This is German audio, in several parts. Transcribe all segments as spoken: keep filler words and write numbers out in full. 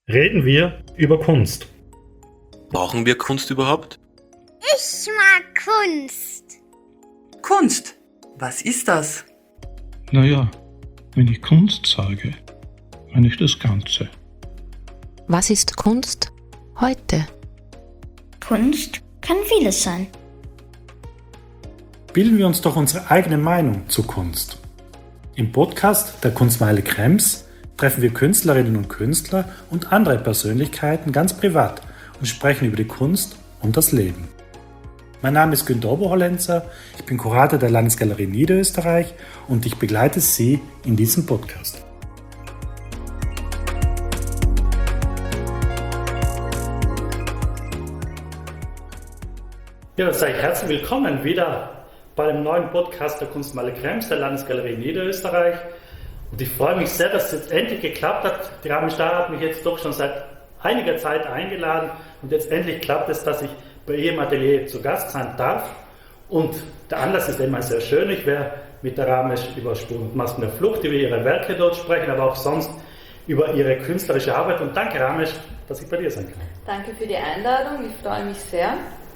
reden wir über Kunst. Brauchen wir Kunst überhaupt? Ich mag Kunst. Kunst, was ist das? Naja, wenn ich Kunst sage, meine ich das Ganze. Was ist Kunst heute? Kunst kann vieles sein. Bilden wir uns doch unsere eigene Meinung zur Kunst. Im Podcast der Kunstmeile Krems treffen wir Künstlerinnen und Künstler und andere Persönlichkeiten ganz privat und sprechen über die Kunst und das Leben. Mein Name ist Günter Oberhollenzer, ich bin Kurator der Landesgalerie Niederösterreich und ich begleite Sie in diesem Podcast. Ja, sage ich herzlich willkommen wieder bei dem neuen Podcast der Kunstmeile Krems der Landesgalerie Niederösterreich. Und ich freue mich sehr, dass es jetzt endlich geklappt hat. Die Rahmen Starr hat mich jetzt doch schon seit einiger Zeit eingeladen und jetzt endlich klappt es, dass ich bei ihr im Atelier zu Gast sein darf. Und der Anlass ist immer sehr schön. Ich werde mit der Ramesh über Spuren und Masken der Flucht, über ihre Werke dort sprechen, aber auch sonst über ihre künstlerische Arbeit. Und danke, Ramesh, dass ich bei dir sein kann. Danke für die Einladung, ich freue mich sehr.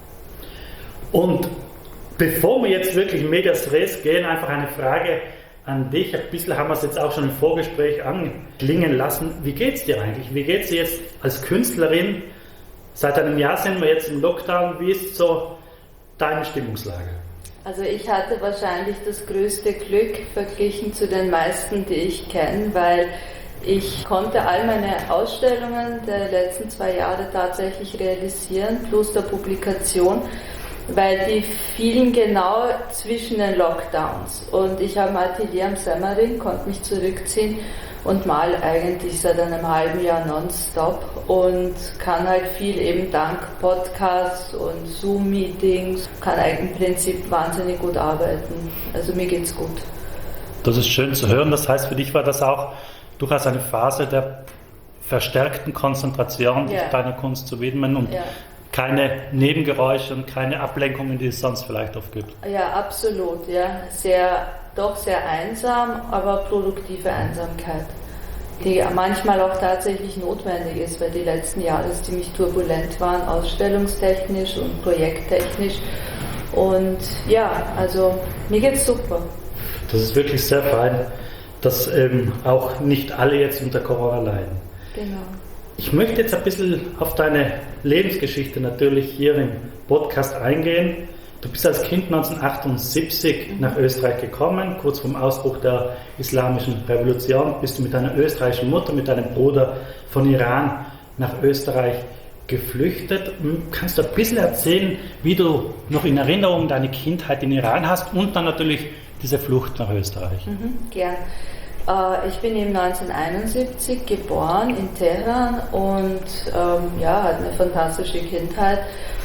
Und bevor wir jetzt wirklich in Medias Res gehen, einfach eine Frage an dich. Ein bisschen haben wir es jetzt auch schon im Vorgespräch anklingen lassen. Wie geht es dir eigentlich? Wie geht es dir jetzt als Künstlerin? Seit einem Jahr sind wir jetzt im Lockdown. Wie ist so deine Stimmungslage? Also ich hatte wahrscheinlich das größte Glück verglichen zu den meisten, die ich kenne, weil ich konnte all meine Ausstellungen der letzten zwei Jahre tatsächlich realisieren, plus der Publikation, weil die fielen genau zwischen den Lockdowns. Und ich habe ein Atelier am Semmering, konnte mich zurückziehen und mal eigentlich seit einem halben Jahr nonstop und kann halt viel eben dank Podcasts und Zoom-Meetings, kann eigentlich im Prinzip wahnsinnig gut arbeiten. Also mir geht's gut. Das ist schön zu hören. Das heißt, für dich war das auch durchaus eine Phase der verstärkten Konzentration, ja. deiner Kunst zu widmen und ja. keine Nebengeräusche und keine Ablenkungen, die es sonst vielleicht oft gibt. Ja, absolut. Ja. Sehr, doch sehr einsam, aber produktive Einsamkeit, die manchmal auch tatsächlich notwendig ist, weil die letzten Jahre ziemlich turbulent waren, ausstellungstechnisch und projekttechnisch. Und ja, also mir geht's super. Das ist wirklich sehr fein, dass ähm, auch nicht alle jetzt unter Corona leiden. Genau. Ich möchte jetzt ein bisschen auf deine Lebensgeschichte natürlich hier im Podcast eingehen. Du bist als Kind neunzehnhundertachtundsiebzig mhm. nach Österreich gekommen, kurz vor dem Ausbruch der Islamischen Revolution bist du mit deiner österreichischen Mutter, mit deinem Bruder von Iran nach Österreich geflüchtet. Kannst du ein bisschen erzählen, wie du noch in Erinnerung deine Kindheit in Iran hast und dann natürlich diese Flucht nach Österreich? Mhm, gern. Ich bin eben neunzehnhunderteinundsiebzig geboren in Teheran und ähm, ja, hatte eine fantastische Kindheit.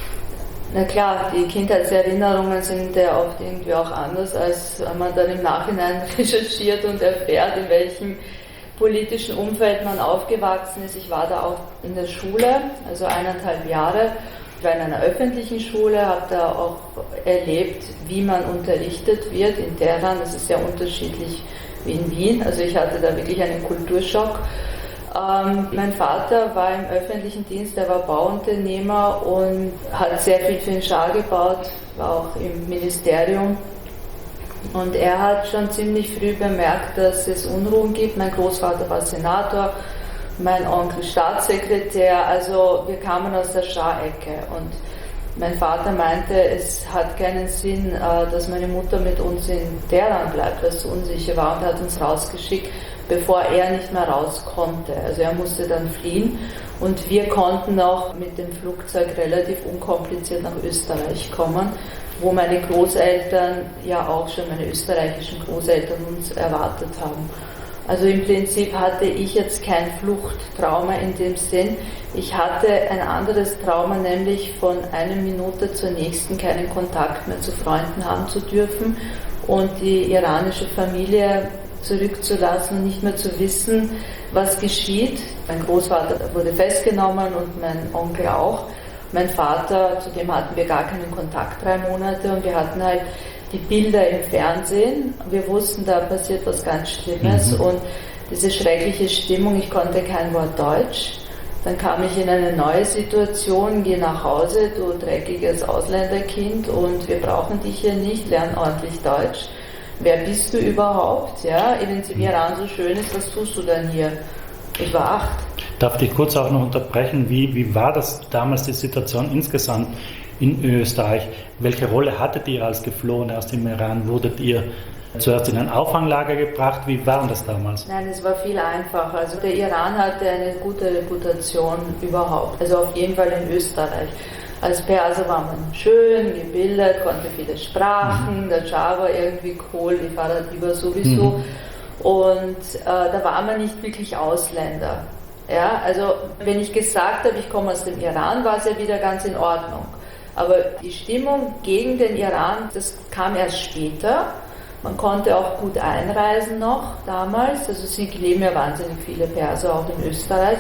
Na klar, die Kindheitserinnerungen sind ja oft irgendwie auch anders, als man dann im Nachhinein recherchiert und erfährt, in welchem politischen Umfeld man aufgewachsen ist. Ich war da auch in der Schule, also eineinhalb Jahre. Ich war in einer öffentlichen Schule, habe da auch erlebt, wie man unterrichtet wird in Teheran. Das ist sehr unterschiedlich wie in Wien. Also ich hatte da wirklich einen Kulturschock. Ähm, mein Vater war im öffentlichen Dienst, er war Bauunternehmer und hat sehr viel für den Schah gebaut, war auch im Ministerium. Und er hat schon ziemlich früh bemerkt, dass es Unruhen gibt. Mein Großvater war Senator, mein Onkel Staatssekretär, also wir kamen aus der Schah-Ecke. Und mein Vater meinte, es hat keinen Sinn, dass meine Mutter mit uns in Teheran bleibt, weil es so unsicher war, und hat uns rausgeschickt, bevor er nicht mehr raus konnte. Also er musste dann fliehen und wir konnten auch mit dem Flugzeug relativ unkompliziert nach Österreich kommen, wo meine Großeltern, ja auch schon meine österreichischen Großeltern, uns erwartet haben. Also im Prinzip hatte ich jetzt kein Fluchttrauma in dem Sinn. Ich hatte ein anderes Trauma, nämlich von einer Minute zur nächsten keinen Kontakt mehr zu Freunden haben zu dürfen und die iranische Familie zurückzulassen und nicht mehr zu wissen, was geschieht. Mein Großvater wurde festgenommen und mein Onkel auch. Mein Vater, zu dem hatten wir gar keinen Kontakt drei Monate und wir hatten halt die Bilder im Fernsehen. Wir wussten, da passiert was ganz Schlimmes mhm. und diese schreckliche Stimmung, ich konnte kein Wort Deutsch. Dann kam ich in eine neue Situation, gehe nach Hause, du dreckiges Ausländerkind und wir brauchen dich hier nicht, lern ordentlich Deutsch. Wer bist du überhaupt? Ja, wenn es im Iran so schön ist, was tust du dann hier? Ich war acht. Darf ich kurz auch noch unterbrechen, wie, wie war das damals die Situation insgesamt in Österreich? Welche Rolle hattet ihr als Geflohene aus dem Iran? Wurdet ihr zuerst in ein Auffanglager gebracht? Wie war das damals? Nein, es war viel einfacher. Also der Iran hatte eine gute Reputation überhaupt, also auf jeden Fall in Österreich. Als Perser war man schön, gebildet, konnte viele Sprachen, mhm. der Schah war irgendwie cool, die Faradiba sowieso. Mhm. Und äh, da war man nicht wirklich Ausländer. Ja, also wenn ich gesagt habe, ich komme aus dem Iran, war es ja wieder ganz in Ordnung. Aber die Stimmung gegen den Iran, das kam erst später. Man konnte auch gut einreisen noch damals, also es leben ja wahnsinnig viele Perser auch in Österreich.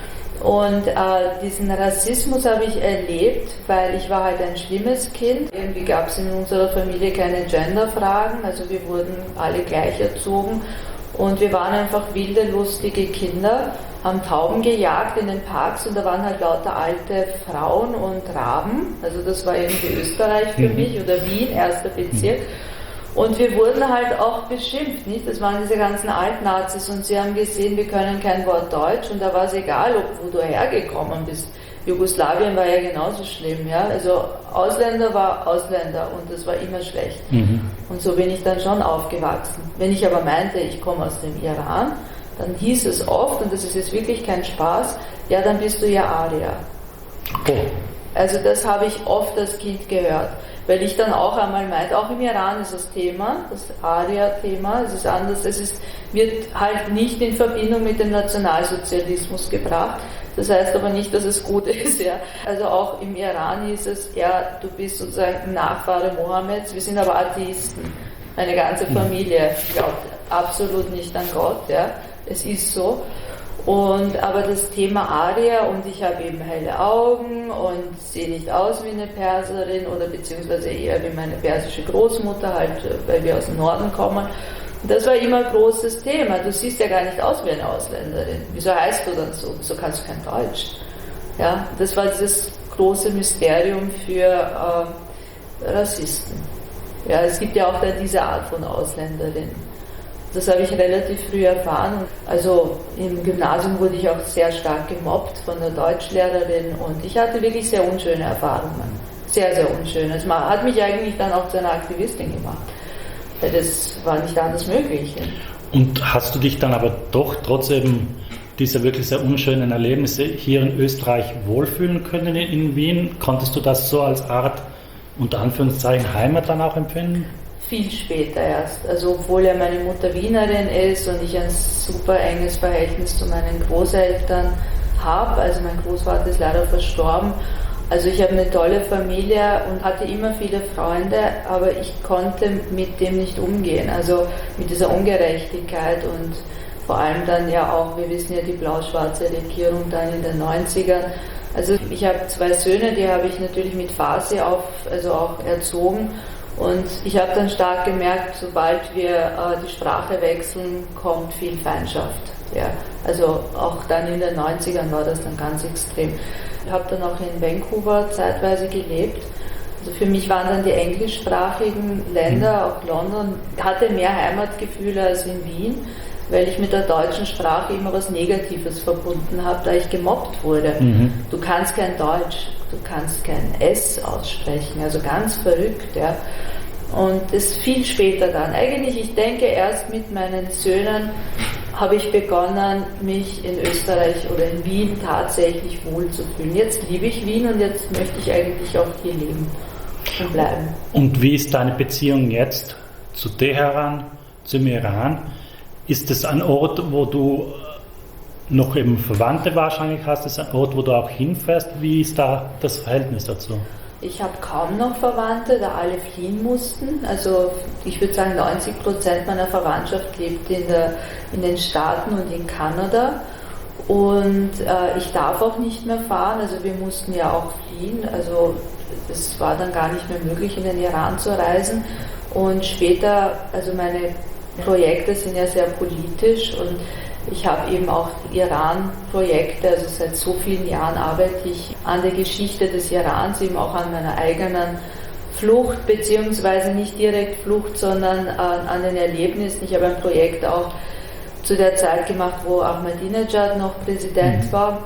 Und äh, diesen Rassismus habe ich erlebt, weil ich war halt ein schlimmes Kind. Irgendwie gab es in unserer Familie keine Genderfragen, also wir wurden alle gleich erzogen und wir waren einfach wilde, lustige Kinder, haben Tauben gejagt in den Parks und da waren halt lauter alte Frauen und Raben, also das war irgendwie Österreich für mich oder Wien, erster Bezirk. Und wir wurden halt auch beschimpft, nicht? Das waren diese ganzen Altnazis und sie haben gesehen, wir können kein Wort Deutsch und da war es egal, ob, wo du hergekommen bist. Jugoslawien war ja genauso schlimm, ja. Also Ausländer war Ausländer und das war immer schlecht. Mhm. Und so bin ich dann schon aufgewachsen. Wenn ich aber meinte, ich komme aus dem Iran, dann hieß es oft, und das ist jetzt wirklich kein Spaß, ja, dann bist du ja Arier. Oh. Also das habe ich oft als Kind gehört. Weil ich dann auch einmal meinte, auch im Iran ist das Thema, das Aria-Thema, es ist anders, es ist, wird halt nicht in Verbindung mit dem Nationalsozialismus gebracht. Das heißt aber nicht, dass es gut ist. Ja. Also auch im Iran hieß es, ja, du bist sozusagen Nachfahre Mohammeds, wir sind aber Atheisten. Meine ganze Familie glaubt absolut nicht an Gott, ja. Es ist so. Und, aber das Thema Aria, und ich habe eben helle Augen und sehe nicht aus wie eine Perserin oder beziehungsweise eher wie meine persische Großmutter, halt, weil wir aus dem Norden kommen. Und das war immer ein großes Thema. Du siehst ja gar nicht aus wie eine Ausländerin. Wieso heißt du dann so? Wieso kannst du kein Deutsch? Ja, das war dieses große Mysterium für äh, Rassisten. Ja, es gibt ja auch da diese Art von Ausländerin. Das habe ich relativ früh erfahren. Also im Gymnasium wurde ich auch sehr stark gemobbt von der Deutschlehrerin und ich hatte wirklich sehr unschöne Erfahrungen. Sehr, sehr unschöne. Es hat mich eigentlich dann auch zu einer Aktivistin gemacht. Weil das war nicht anders möglich. Und hast du dich dann aber doch trotzdem dieser wirklich sehr unschönen Erlebnisse hier in Österreich wohlfühlen können in Wien? Konntest du das so als Art, unter Anführungszeichen, Heimat dann auch empfinden? Viel später erst. Also obwohl ja meine Mutter Wienerin ist und ich ein super enges Verhältnis zu meinen Großeltern habe. Also mein Großvater ist leider verstorben. Also ich habe eine tolle Familie und hatte immer viele Freunde, aber ich konnte mit dem nicht umgehen. Also mit dieser Ungerechtigkeit und vor allem dann ja auch, wir wissen ja, die blau-schwarze Regierung dann in den neunzigern. Also ich habe zwei Söhne, die habe ich natürlich mit Farsi auf, also auch erzogen. Und ich habe dann stark gemerkt, sobald wir äh, die Sprache wechseln, kommt viel Feindschaft. Ja. Also auch dann in den neunzigern war das dann ganz extrem. Ich habe dann auch in Vancouver zeitweise gelebt. Also für mich waren dann die englischsprachigen Länder, auch London, hatte mehr Heimatgefühle als in Wien, weil ich mit der deutschen Sprache immer was Negatives verbunden habe, da ich gemobbt wurde. Mhm. Du kannst kein Deutsch, du kannst kein S aussprechen, also ganz verrückt, ja. Und das viel später dann. Eigentlich, ich denke, erst mit meinen Söhnen habe ich begonnen, mich in Österreich oder in Wien tatsächlich wohlzufühlen. Jetzt liebe ich Wien und jetzt möchte ich eigentlich auch hier leben und bleiben. Und wie ist deine Beziehung jetzt zu Teheran, zum Iran? Ist es ein Ort, wo du noch eben Verwandte wahrscheinlich hast? Ist es ein Ort, wo du auch hinfährst? Wie ist da das Verhältnis dazu? Ich habe kaum noch Verwandte, da alle fliehen mussten. Also ich würde sagen, neunzig Prozent meiner Verwandtschaft lebt in, der, in den Staaten und in Kanada. Und äh, ich darf auch nicht mehr fahren, also wir mussten ja auch fliehen. Also es war dann gar nicht mehr möglich, in den Iran zu reisen. Und später, also meine Projekte sind ja sehr politisch und Ich habe eben auch Iran-Projekte, also seit so vielen Jahren arbeite ich an der Geschichte des Irans, eben auch an meiner eigenen Flucht, beziehungsweise nicht direkt Flucht, sondern an, an den Erlebnissen. Ich habe ein Projekt auch zu der Zeit gemacht, wo Ahmadinejad noch Präsident war.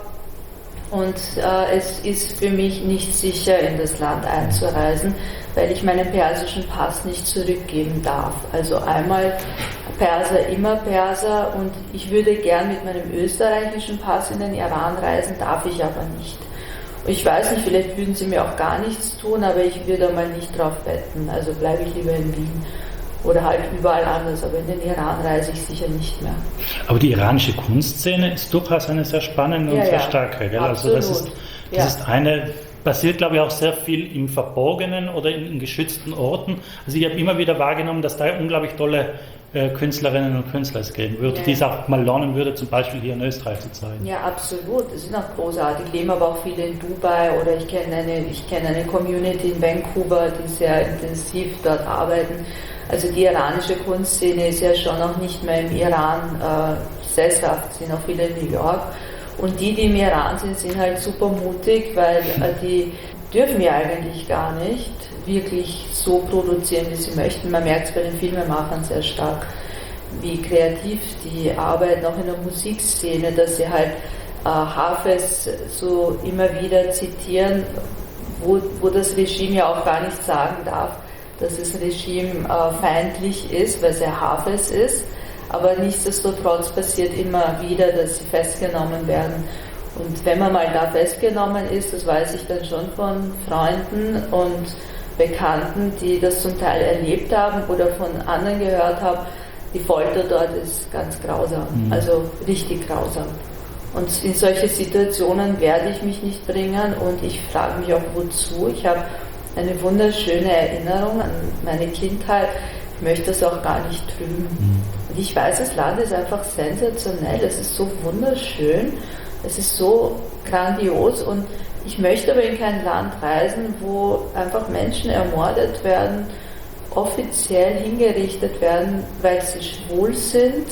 Und äh, es ist für mich nicht sicher, in das Land einzureisen, weil ich meinen persischen Pass nicht zurückgeben darf. Also einmal Perser, immer Perser, und ich würde gern mit meinem österreichischen Pass in den Iran reisen, darf ich aber nicht. Ich weiß nicht, vielleicht würden sie mir auch gar nichts tun, aber ich würde mal nicht drauf wetten. Also bleibe ich lieber in Wien oder halt überall anders, aber in den Iran reise ich sicher nicht mehr. Aber die iranische Kunstszene ist durchaus eine sehr spannende und ja, sehr ja. starke. Gell? Absolut. Also das ist, das ja. ist eine, passiert glaube ich auch sehr viel im Verborgenen oder in, in geschützten Orten. Also ich habe immer wieder wahrgenommen, dass da unglaublich tolle äh, Künstlerinnen und Künstler es geben würde, ja. die es auch mal lernen würde, zum Beispiel hier in Österreich zu zeigen. Ja, absolut. Das sind auch großartig. Leben aber auch viele in Dubai, oder ich kenne eine, ich kenne eine Community in Vancouver, die sehr intensiv dort arbeiten. Also die iranische Kunstszene ist ja schon noch nicht mehr im Iran äh, sesshaft, sind auch viele in New York. Und die, die im Iran sind, sind halt super mutig, weil äh, die dürfen ja eigentlich gar nicht wirklich so produzieren, wie sie möchten. Man merkt es bei den Filmemachern sehr stark, wie kreativ die arbeiten, auch in der Musikszene, dass sie halt äh, Hafez so immer wieder zitieren, wo, wo das Regime ja auch gar nicht sagen darf, dass das Regime äh, feindlich ist, weil es ja Hafez ist, aber nichtsdestotrotz passiert immer wieder, dass sie festgenommen werden. Und wenn man mal da festgenommen ist, das weiß ich dann schon von Freunden und Bekannten, die das zum Teil erlebt haben oder von anderen gehört haben, die Folter dort ist ganz grausam, mhm. also richtig grausam. Und in solche Situationen werde ich mich nicht bringen, und ich frage mich auch, wozu. Ich habe eine wunderschöne Erinnerung an meine Kindheit. Ich möchte das auch gar nicht trüben. Und ich weiß, das Land ist einfach sensationell. Es ist so wunderschön. Es ist so grandios. Und ich möchte aber in kein Land reisen, wo einfach Menschen ermordet werden, offiziell hingerichtet werden, weil sie schwul sind.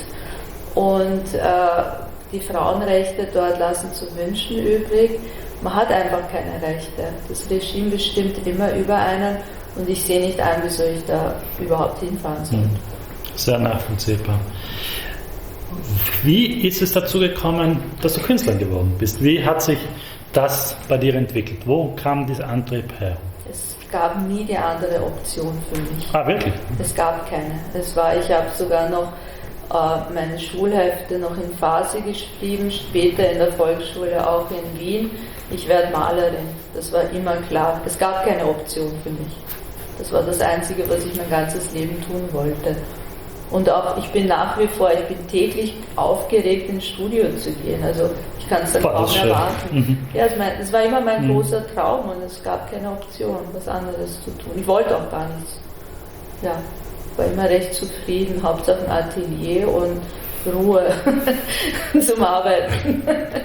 Und äh, die Frauenrechte dort lassen zu wünschen übrig. Man hat einfach keine Rechte. Das Regime bestimmt immer über einen, und ich sehe nicht ein, wieso ich da überhaupt hinfahren soll. Sehr nachvollziehbar. Wie ist es dazu gekommen, dass du Künstler geworden bist? Wie hat sich das bei dir entwickelt? Wo kam dieser Antrieb her? Es gab nie die andere Option für mich. Ah, wirklich? Es gab keine. Es war, ich habe sogar noch äh, meine Schulhefte noch in Farsi geschrieben, später in der Volksschule auch in Wien. Ich werde Malerin. Das war immer klar. Es gab keine Option für mich. Das war das Einzige, was ich mein ganzes Leben tun wollte. Und auch, ich bin nach wie vor, ich bin täglich aufgeregt, ins Studio zu gehen. Also ich kann es dann Boah, kaum erwarten. Mhm. Ja, es, mein, es war immer mein mhm. großer Traum, und es gab keine Option, was anderes zu tun. Ich wollte auch gar nichts. Ja, war immer recht zufrieden, Hauptsache ein Atelier und Ruhe zum Arbeiten.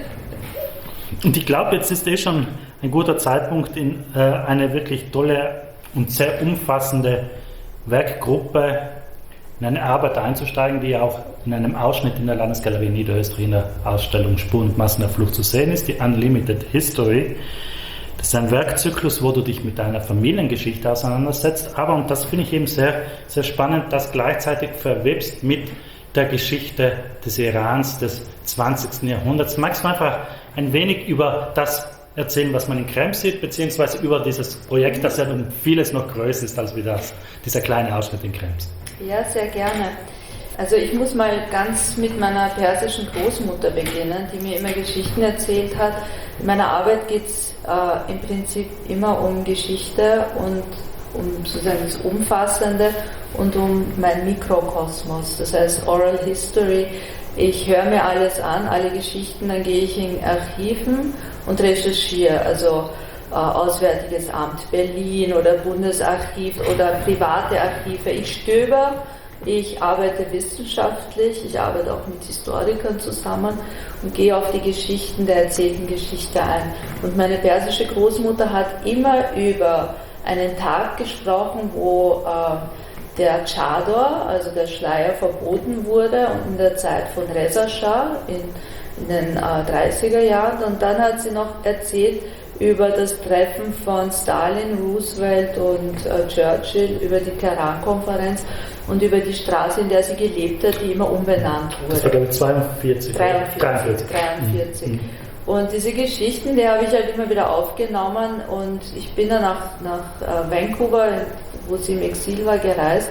Und ich glaube, jetzt ist eh schon ein guter Zeitpunkt, in äh, eine wirklich tolle und sehr umfassende Werkgruppe, in eine Arbeit einzusteigen, die auch in einem Ausschnitt in der Landesgalerie Niederösterreich in der Ausstellung Spuren und Massen der Flucht zu sehen ist, die Unlimited History. Das ist ein Werkzyklus, wo du dich mit deiner Familiengeschichte auseinandersetzt, aber, und das finde ich eben sehr, sehr spannend, das gleichzeitig verwebst mit der Geschichte des Irans des zwanzigsten Jahrhunderts. Magst du einfach ein wenig über das erzählen, was man in Krems sieht, beziehungsweise über dieses Projekt, das ja um vieles noch größer ist als wie das, dieser kleine Ausschnitt in Krems? Ja, sehr gerne. Also ich muss mal ganz mit meiner persischen Großmutter beginnen, die mir immer Geschichten erzählt hat. In meiner Arbeit geht es äh, im Prinzip immer um Geschichte und um sozusagen das Umfassende und um mein Mikrokosmos, das heißt Oral History. Ich höre mir alles an, alle Geschichten, dann gehe ich in Archiven und recherchiere, also äh, Auswärtiges Amt Berlin oder Bundesarchiv oder private Archive. Ich stöber, ich arbeite wissenschaftlich, ich arbeite auch mit Historikern zusammen und gehe auf die Geschichten der erzählten Geschichte ein. Und meine persische Großmutter hat immer über einen Tag gesprochen, wo äh, der Chador, also der Schleier, verboten wurde und in der Zeit von Reza Schah in, in den äh, dreißiger Jahren. Und dann hat sie noch erzählt über das Treffen von Stalin, Roosevelt und äh, Churchill, über die Teheran-Konferenz und über die Straße, in der sie gelebt hat, die immer umbenannt wurde. Das war glaube ich zweiundvierzig. dreiundvierzig. dreiundvierzig. dreiundvierzig. Mhm. Und diese Geschichten, die habe ich halt immer wieder aufgenommen und ich bin dann nach, nach äh, Vancouver, wo sie im Exil war, gereist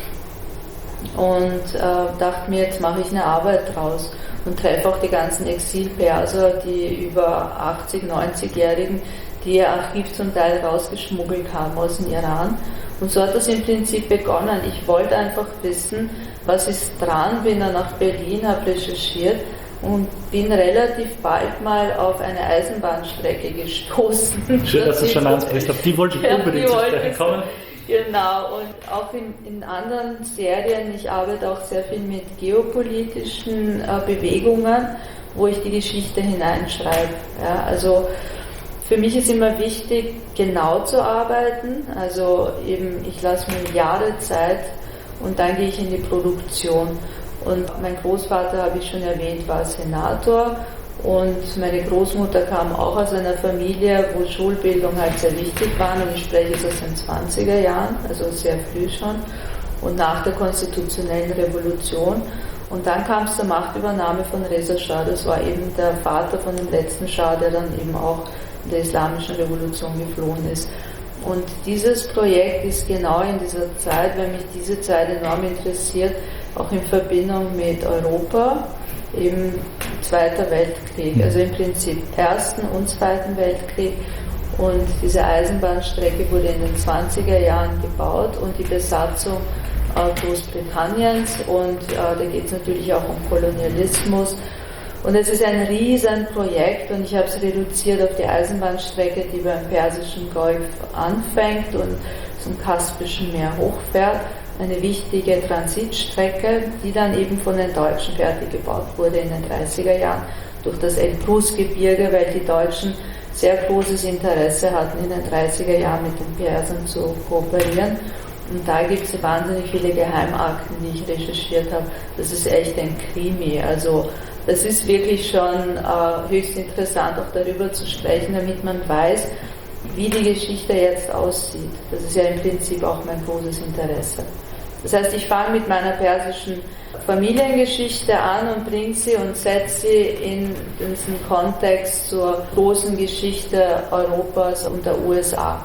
und äh, dachte mir, jetzt mache ich eine Arbeit draus und treffe auch die ganzen Exil-Perser, die über achtzig-, neunzigjährigen, die ihr Archiv zum Teil rausgeschmuggelt haben aus dem Iran. Und so hat das im Prinzip begonnen. Ich wollte einfach wissen, was ist dran, bin dann nach Berlin, habe recherchiert und bin relativ bald mal auf eine Eisenbahnstrecke gestoßen. Schön, dass du schon ansprichst. Auf die wollte ich Ja, unbedingt die zu wollte sprechen ich- kommen. Genau, und auch in, in anderen Serien, ich arbeite auch sehr viel mit geopolitischen äh, Bewegungen, wo ich die Geschichte hineinschreibe. Ja, also für mich ist immer wichtig, genau zu arbeiten, also eben ich lasse mir Jahre Zeit und dann gehe ich in die Produktion. Und mein Großvater, habe ich schon erwähnt, war Senator. Und meine Großmutter kam auch aus einer Familie, wo Schulbildung halt sehr wichtig war. Und ich spreche jetzt aus den zwanziger Jahren, also sehr früh schon. Und nach der konstitutionellen Revolution. Und dann kam es zur Machtübernahme von Reza Schah. Das war eben der Vater von dem letzten Schah, der dann eben auch in der Islamischen Revolution geflohen ist. Und dieses Projekt ist genau in dieser Zeit, weil mich diese Zeit enorm interessiert, auch in Verbindung mit Europa, eben Zweiter Weltkrieg, also im Prinzip Ersten und Zweiten Weltkrieg. Und diese Eisenbahnstrecke wurde in den zwanziger Jahren gebaut und die Besatzung äh, Großbritanniens und äh, da geht es natürlich auch um Kolonialismus. Und es ist ein Riesenprojekt und ich habe es reduziert auf die Eisenbahnstrecke, die beim Persischen Golf anfängt und zum Kaspischen Meer hochfährt. Eine wichtige Transitstrecke, die dann eben von den Deutschen fertig gebaut wurde in den dreißiger Jahren durch das Elbrusgebirge, weil die Deutschen sehr großes Interesse hatten, in den dreißiger Jahren mit den Persern zu kooperieren. Und da gibt es wahnsinnig viele Geheimakten, die ich recherchiert habe. Das ist echt ein Krimi. Also das ist wirklich schon äh, höchst interessant, auch darüber zu sprechen, damit man weiß, wie die Geschichte jetzt aussieht. Das ist ja im Prinzip auch mein großes Interesse. Das heißt, ich fange mit meiner persischen Familiengeschichte an und bringe sie und setze sie in diesen Kontext zur großen Geschichte Europas und der U S A.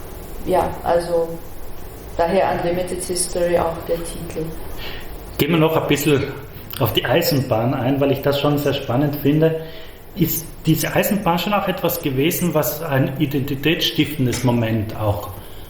Ja, also daher Unlimited History auch der Titel. Gehen wir noch ein bisschen auf die Eisenbahn ein, weil ich das schon sehr spannend finde. Ist diese Eisenbahn schon auch etwas gewesen, was ein identitätsstiftendes Moment auch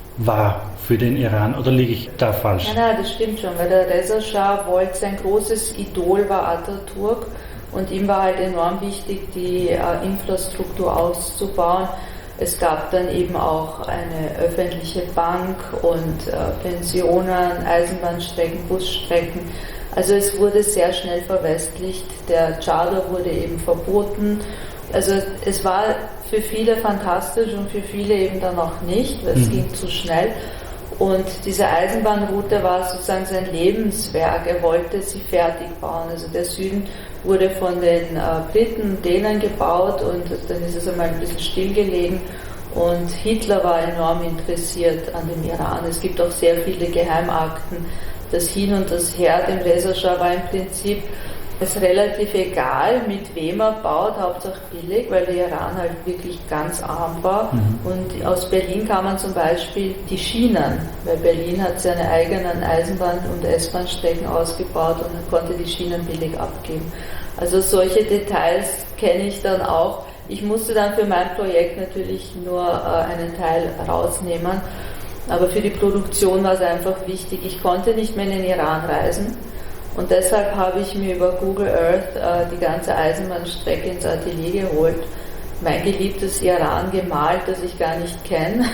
war für den Iran? Oder liege ich da falsch? Nein, nein, das stimmt schon, weil der Reza Schah wollte, sein großes Idol war Atatürk und ihm war halt enorm wichtig, die äh, Infrastruktur auszubauen. Es gab dann eben auch eine öffentliche Bank und äh, Pensionen, Eisenbahnstrecken, Busstrecken. Also es wurde sehr schnell verwestlicht. Der Chador wurde eben verboten. Also es war für viele fantastisch und für viele eben dann auch nicht, weil es mhm. ging zu schnell. Und diese Eisenbahnroute war sozusagen sein Lebenswerk. Er wollte sie fertig bauen. Also der Süden wurde von den äh, Briten und Dänern gebaut und dann ist es einmal ein bisschen stillgelegen. Und Hitler war enorm interessiert an dem Iran. Es gibt auch sehr viele Geheimakten. Das Hin und das Her dem Reza Schah war im Prinzip es relativ egal, mit wem er baut, Hauptsache billig, weil der Iran halt wirklich ganz arm war. Mhm. Und aus Berlin kam man zum Beispiel die Schienen, weil Berlin hat seine eigenen Eisenbahn- und S-Bahn-Strecken ausgebaut und man konnte die Schienen billig abgeben. Also solche Details kenne ich dann auch. Ich musste dann für mein Projekt natürlich nur äh, einen Teil rausnehmen, aber für die Produktion war es einfach wichtig. Ich konnte nicht mehr in den Iran reisen. Und deshalb habe ich mir über Google Earth äh, die ganze Eisenbahnstrecke ins Atelier geholt, mein geliebtes Iran gemalt, das ich gar nicht kenne.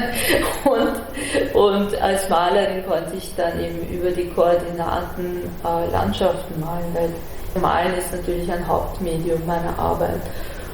und, und als Malerin konnte ich dann eben über die Koordinaten äh, Landschaften malen, weil Malen ist natürlich ein Hauptmedium meiner Arbeit.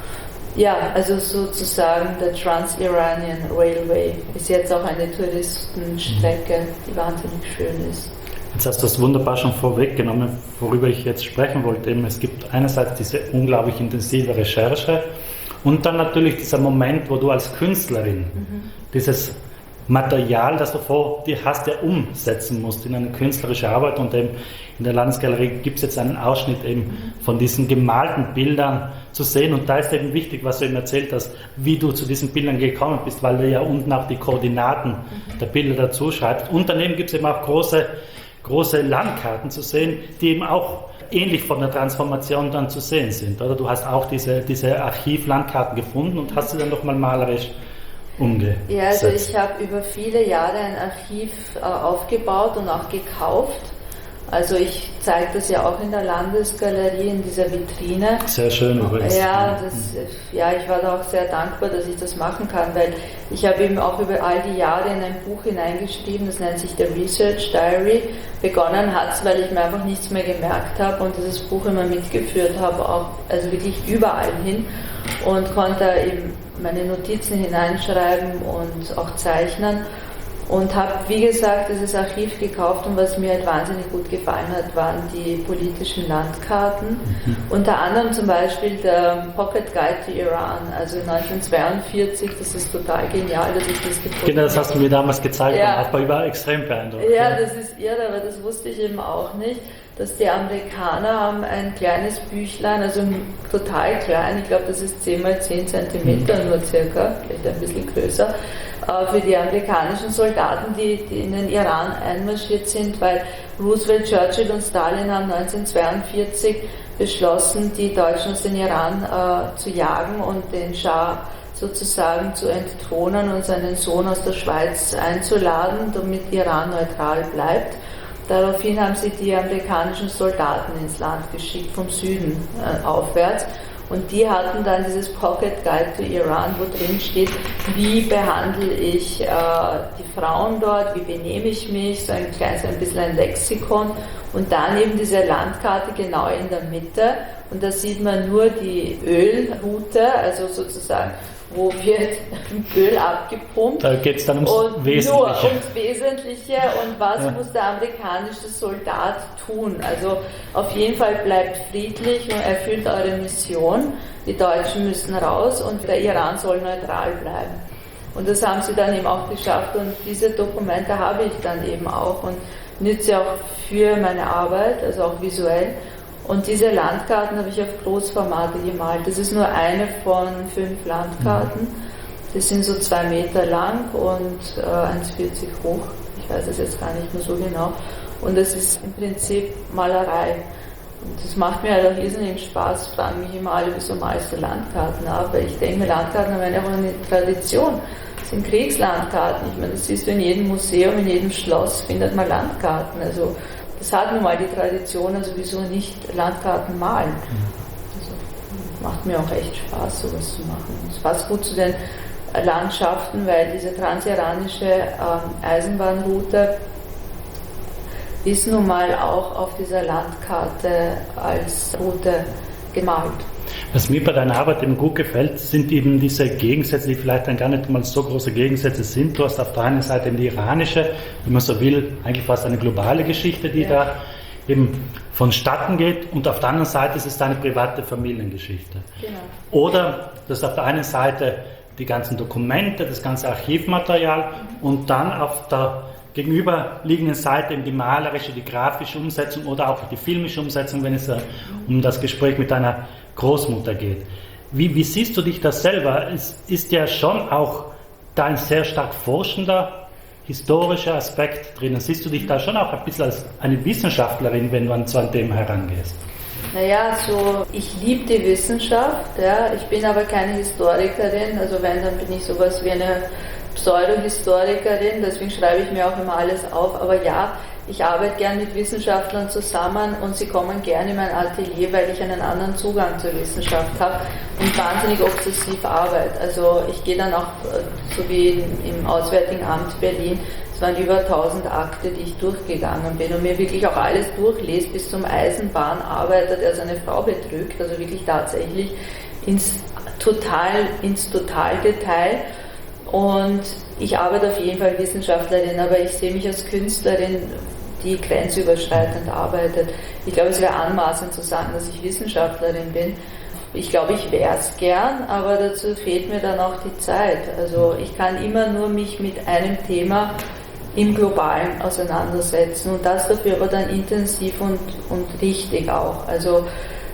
Ja, also sozusagen der Trans-Iranian Railway ist jetzt auch eine Touristenstrecke, die wahnsinnig schön ist. Jetzt hast du das wunderbar schon vorweggenommen, worüber ich jetzt sprechen wollte. Eben, es gibt einerseits diese unglaublich intensive Recherche und dann natürlich dieser Moment, wo du als Künstlerin mhm. dieses Material, das du vor dir hast, ja umsetzen musst in eine künstlerische Arbeit. Und eben in der Landesgalerie gibt es jetzt einen Ausschnitt eben von diesen gemalten Bildern zu sehen. Und da ist eben wichtig, was du eben erzählt hast, wie du zu diesen Bildern gekommen bist, weil du ja unten auch die Koordinaten der Bilder dazu schreibst. Und daneben gibt es eben auch große, große Landkarten zu sehen, die eben auch ähnlich von der Transformation dann zu sehen sind. Oder? Du hast auch diese, diese Archivlandkarten gefunden und hast sie dann nochmal malerisch umgesetzt. Ja, also ich habe über viele Jahre ein Archiv äh, aufgebaut und auch gekauft. Also ich zeige das ja auch in der Landesgalerie, in dieser Vitrine. Sehr schön übrigens. Ja, das, ja, ich war da auch sehr dankbar, dass ich das machen kann, weil ich habe eben auch über all die Jahre in ein Buch hineingeschrieben, das nennt sich der Research Diary. Begonnen hat es, weil ich mir einfach nichts mehr gemerkt habe und dieses Buch immer mitgeführt habe, auch also wirklich überall hin und konnte eben meine Notizen hineinschreiben und auch zeichnen. Und habe, wie gesagt, dieses Archiv gekauft und was mir halt wahnsinnig gut gefallen hat, waren die politischen Landkarten. Mhm. Unter anderem zum Beispiel der Pocket Guide to Iran, also neunzehnhundertzweiundvierzig, das ist total genial, dass ich das gefunden habe. Genau, das hast du mir damals gezeigt ja. und auch war extrem beeindruckt. Ja, ja, das ist irre, aber das wusste ich eben auch nicht, dass die Amerikaner haben ein kleines Büchlein, also total klein, ich glaube, das ist zehn mal zehn Zentimeter mhm. nur circa, vielleicht ein bisschen größer, für die amerikanischen Soldaten, die, die in den Iran einmarschiert sind, weil Roosevelt, Churchill und Stalin haben neunzehnhundertzweiundvierzig beschlossen, die Deutschen aus dem Iran äh, zu jagen und den Schah sozusagen zu entthronen und seinen Sohn aus der Schweiz einzuladen, damit Iran neutral bleibt. Daraufhin haben sie die amerikanischen Soldaten ins Land geschickt, vom Süden äh, aufwärts. Und die hatten dann dieses Pocket Guide to Iran, wo drin steht, wie behandle ich äh, die Frauen dort, wie benehme ich mich, so ein kleines, ein bisschen ein Lexikon. Und dann eben diese Landkarte genau in der Mitte. Und da sieht man nur die Ölroute, also sozusagen, wo wird Öl abgepumpt. Da geht es dann ums und Wesentliche. Nur ums Wesentliche und was ja. muss der amerikanische Soldat tun. Also auf jeden Fall bleibt friedlich und erfüllt eure Mission. Die Deutschen müssen raus und der Iran soll neutral bleiben. Und das haben sie dann eben auch geschafft und diese Dokumente habe ich dann eben auch und nütze auch für meine Arbeit, also auch visuell. Und diese Landkarten habe ich auf Großformate gemalt. Das ist nur eine von fünf Landkarten. Die sind so zwei Meter lang und äh, eins Komma vierzig hoch. Ich weiß es jetzt gar nicht mehr so genau. Und das ist im Prinzip Malerei. Und das macht mir halt auch riesigen Spaß. Fragen mich immer alle, wieso malst du Landkarten ab? Weil ich denke, Landkarten haben einfach eine Tradition. Das sind Kriegslandkarten. Ich meine, das siehst du in jedem Museum, in jedem Schloss findet man Landkarten. Also das hat nun mal die Tradition, also wieso nicht Landkarten malen? Also, macht mir auch echt Spaß, sowas zu machen. Es passt gut zu den Landschaften, weil diese transiranische ähm, Eisenbahnroute ist nun mal auch auf dieser Landkarte als Route gemalt. Was mir bei deiner Arbeit eben gut gefällt, sind eben diese Gegensätze, die vielleicht dann gar nicht mal so große Gegensätze sind. Du hast auf der einen Seite die iranische, wenn man so will, eigentlich fast eine globale Geschichte, die ja. da eben vonstatten geht, und auf der anderen Seite ist es deine private Familiengeschichte. Genau. Oder du hast auf der einen Seite die ganzen Dokumente, das ganze Archivmaterial mhm. und dann auf der gegenüberliegenden Seite eben die malerische, die grafische Umsetzung oder auch die filmische Umsetzung, wenn es uh, um das Gespräch mit deiner Großmutter geht. Wie, wie siehst du dich das selber? Es ist ja schon auch da ein sehr stark forschender, historischer Aspekt drin. Siehst du dich da schon auch ein bisschen als eine Wissenschaftlerin, wenn du an so ein Thema herangehst? Naja, so, ich liebe die Wissenschaft, ja, ich bin aber keine Historikerin, also wenn, dann bin ich sowas wie eine Pseudohistorikerin, deswegen schreibe ich mir auch immer alles auf, aber ja, ich arbeite gern mit Wissenschaftlern zusammen und sie kommen gern in mein Atelier, weil ich einen anderen Zugang zur Wissenschaft habe und wahnsinnig obsessiv arbeite. Also ich gehe dann auch, so wie im Auswärtigen Amt Berlin, es waren über tausend Akte, die ich durchgegangen bin und mir wirklich auch alles durchlese, bis zum Eisenbahnarbeiter, der seine Frau betrügt, also wirklich tatsächlich ins total ins Totaldetail. Und ich arbeite auf jeden Fall Wissenschaftlerin, aber ich sehe mich als Künstlerin, die grenzüberschreitend arbeitet. Ich glaube, es wäre anmaßend zu sagen, dass ich Wissenschaftlerin bin. Ich glaube, ich wäre es gern, aber dazu fehlt mir dann auch die Zeit. Also ich kann immer nur mich mit einem Thema im Globalen auseinandersetzen und das dafür aber dann intensiv und, und richtig auch. Also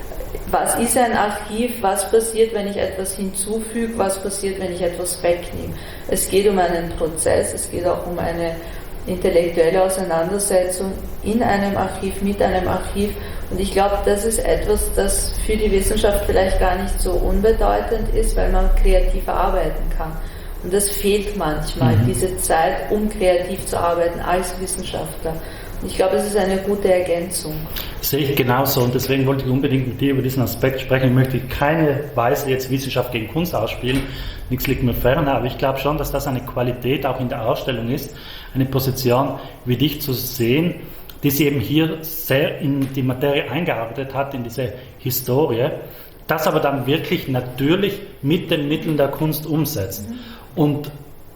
was ist ein Archiv, was passiert, wenn ich etwas hinzufüge, was passiert, wenn ich etwas wegnehme. Es geht um einen Prozess, es geht auch um eine intellektuelle Auseinandersetzung in einem Archiv, mit einem Archiv. Und ich glaube, das ist etwas, das für die Wissenschaft vielleicht gar nicht so unbedeutend ist, weil man kreativ arbeiten kann. Und das fehlt manchmal, mhm. diese Zeit, um kreativ zu arbeiten als Wissenschaftler. Und ich glaube, es ist eine gute Ergänzung. Das sehe ich genauso und deswegen wollte ich unbedingt mit dir über diesen Aspekt sprechen. Ich möchte keine Weise jetzt Wissenschaft gegen Kunst ausspielen, nichts liegt mir ferner, aber ich glaube schon, dass das eine Qualität auch in der Ausstellung ist, eine Position wie dich zu sehen, die sie eben hier sehr in die Materie eingearbeitet hat, in diese Historie, das aber dann wirklich natürlich mit den Mitteln der Kunst umsetzt. Mhm. Und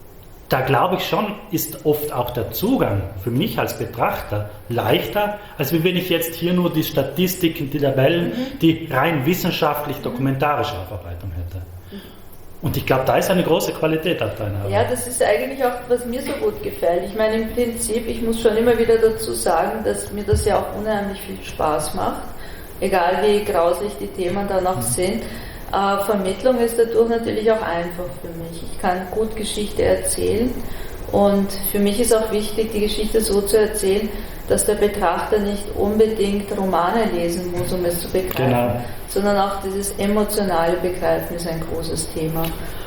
da glaube ich schon, ist oft auch der Zugang für mich als Betrachter leichter, als wenn ich jetzt hier nur die Statistiken, die Tabellen, mhm. die rein wissenschaftlich-dokumentarische Aufarbeitung hätte. Und ich glaube, da ist eine große Qualität auf deiner Arbeit. Ja, das ist eigentlich auch, was mir so gut gefällt. Ich meine, im Prinzip, ich muss schon immer wieder dazu sagen, dass mir das ja auch unheimlich viel Spaß macht, egal wie grauslich die Themen dann auch mhm. sind. Äh, Vermittlung ist dadurch natürlich auch einfach für mich. Ich kann gut Geschichte erzählen und für mich ist auch wichtig, die Geschichte so zu erzählen, dass der Betrachter nicht unbedingt Romane lesen muss, um es zu begreifen, genau. sondern auch dieses emotionale Begreifen ist ein großes Thema.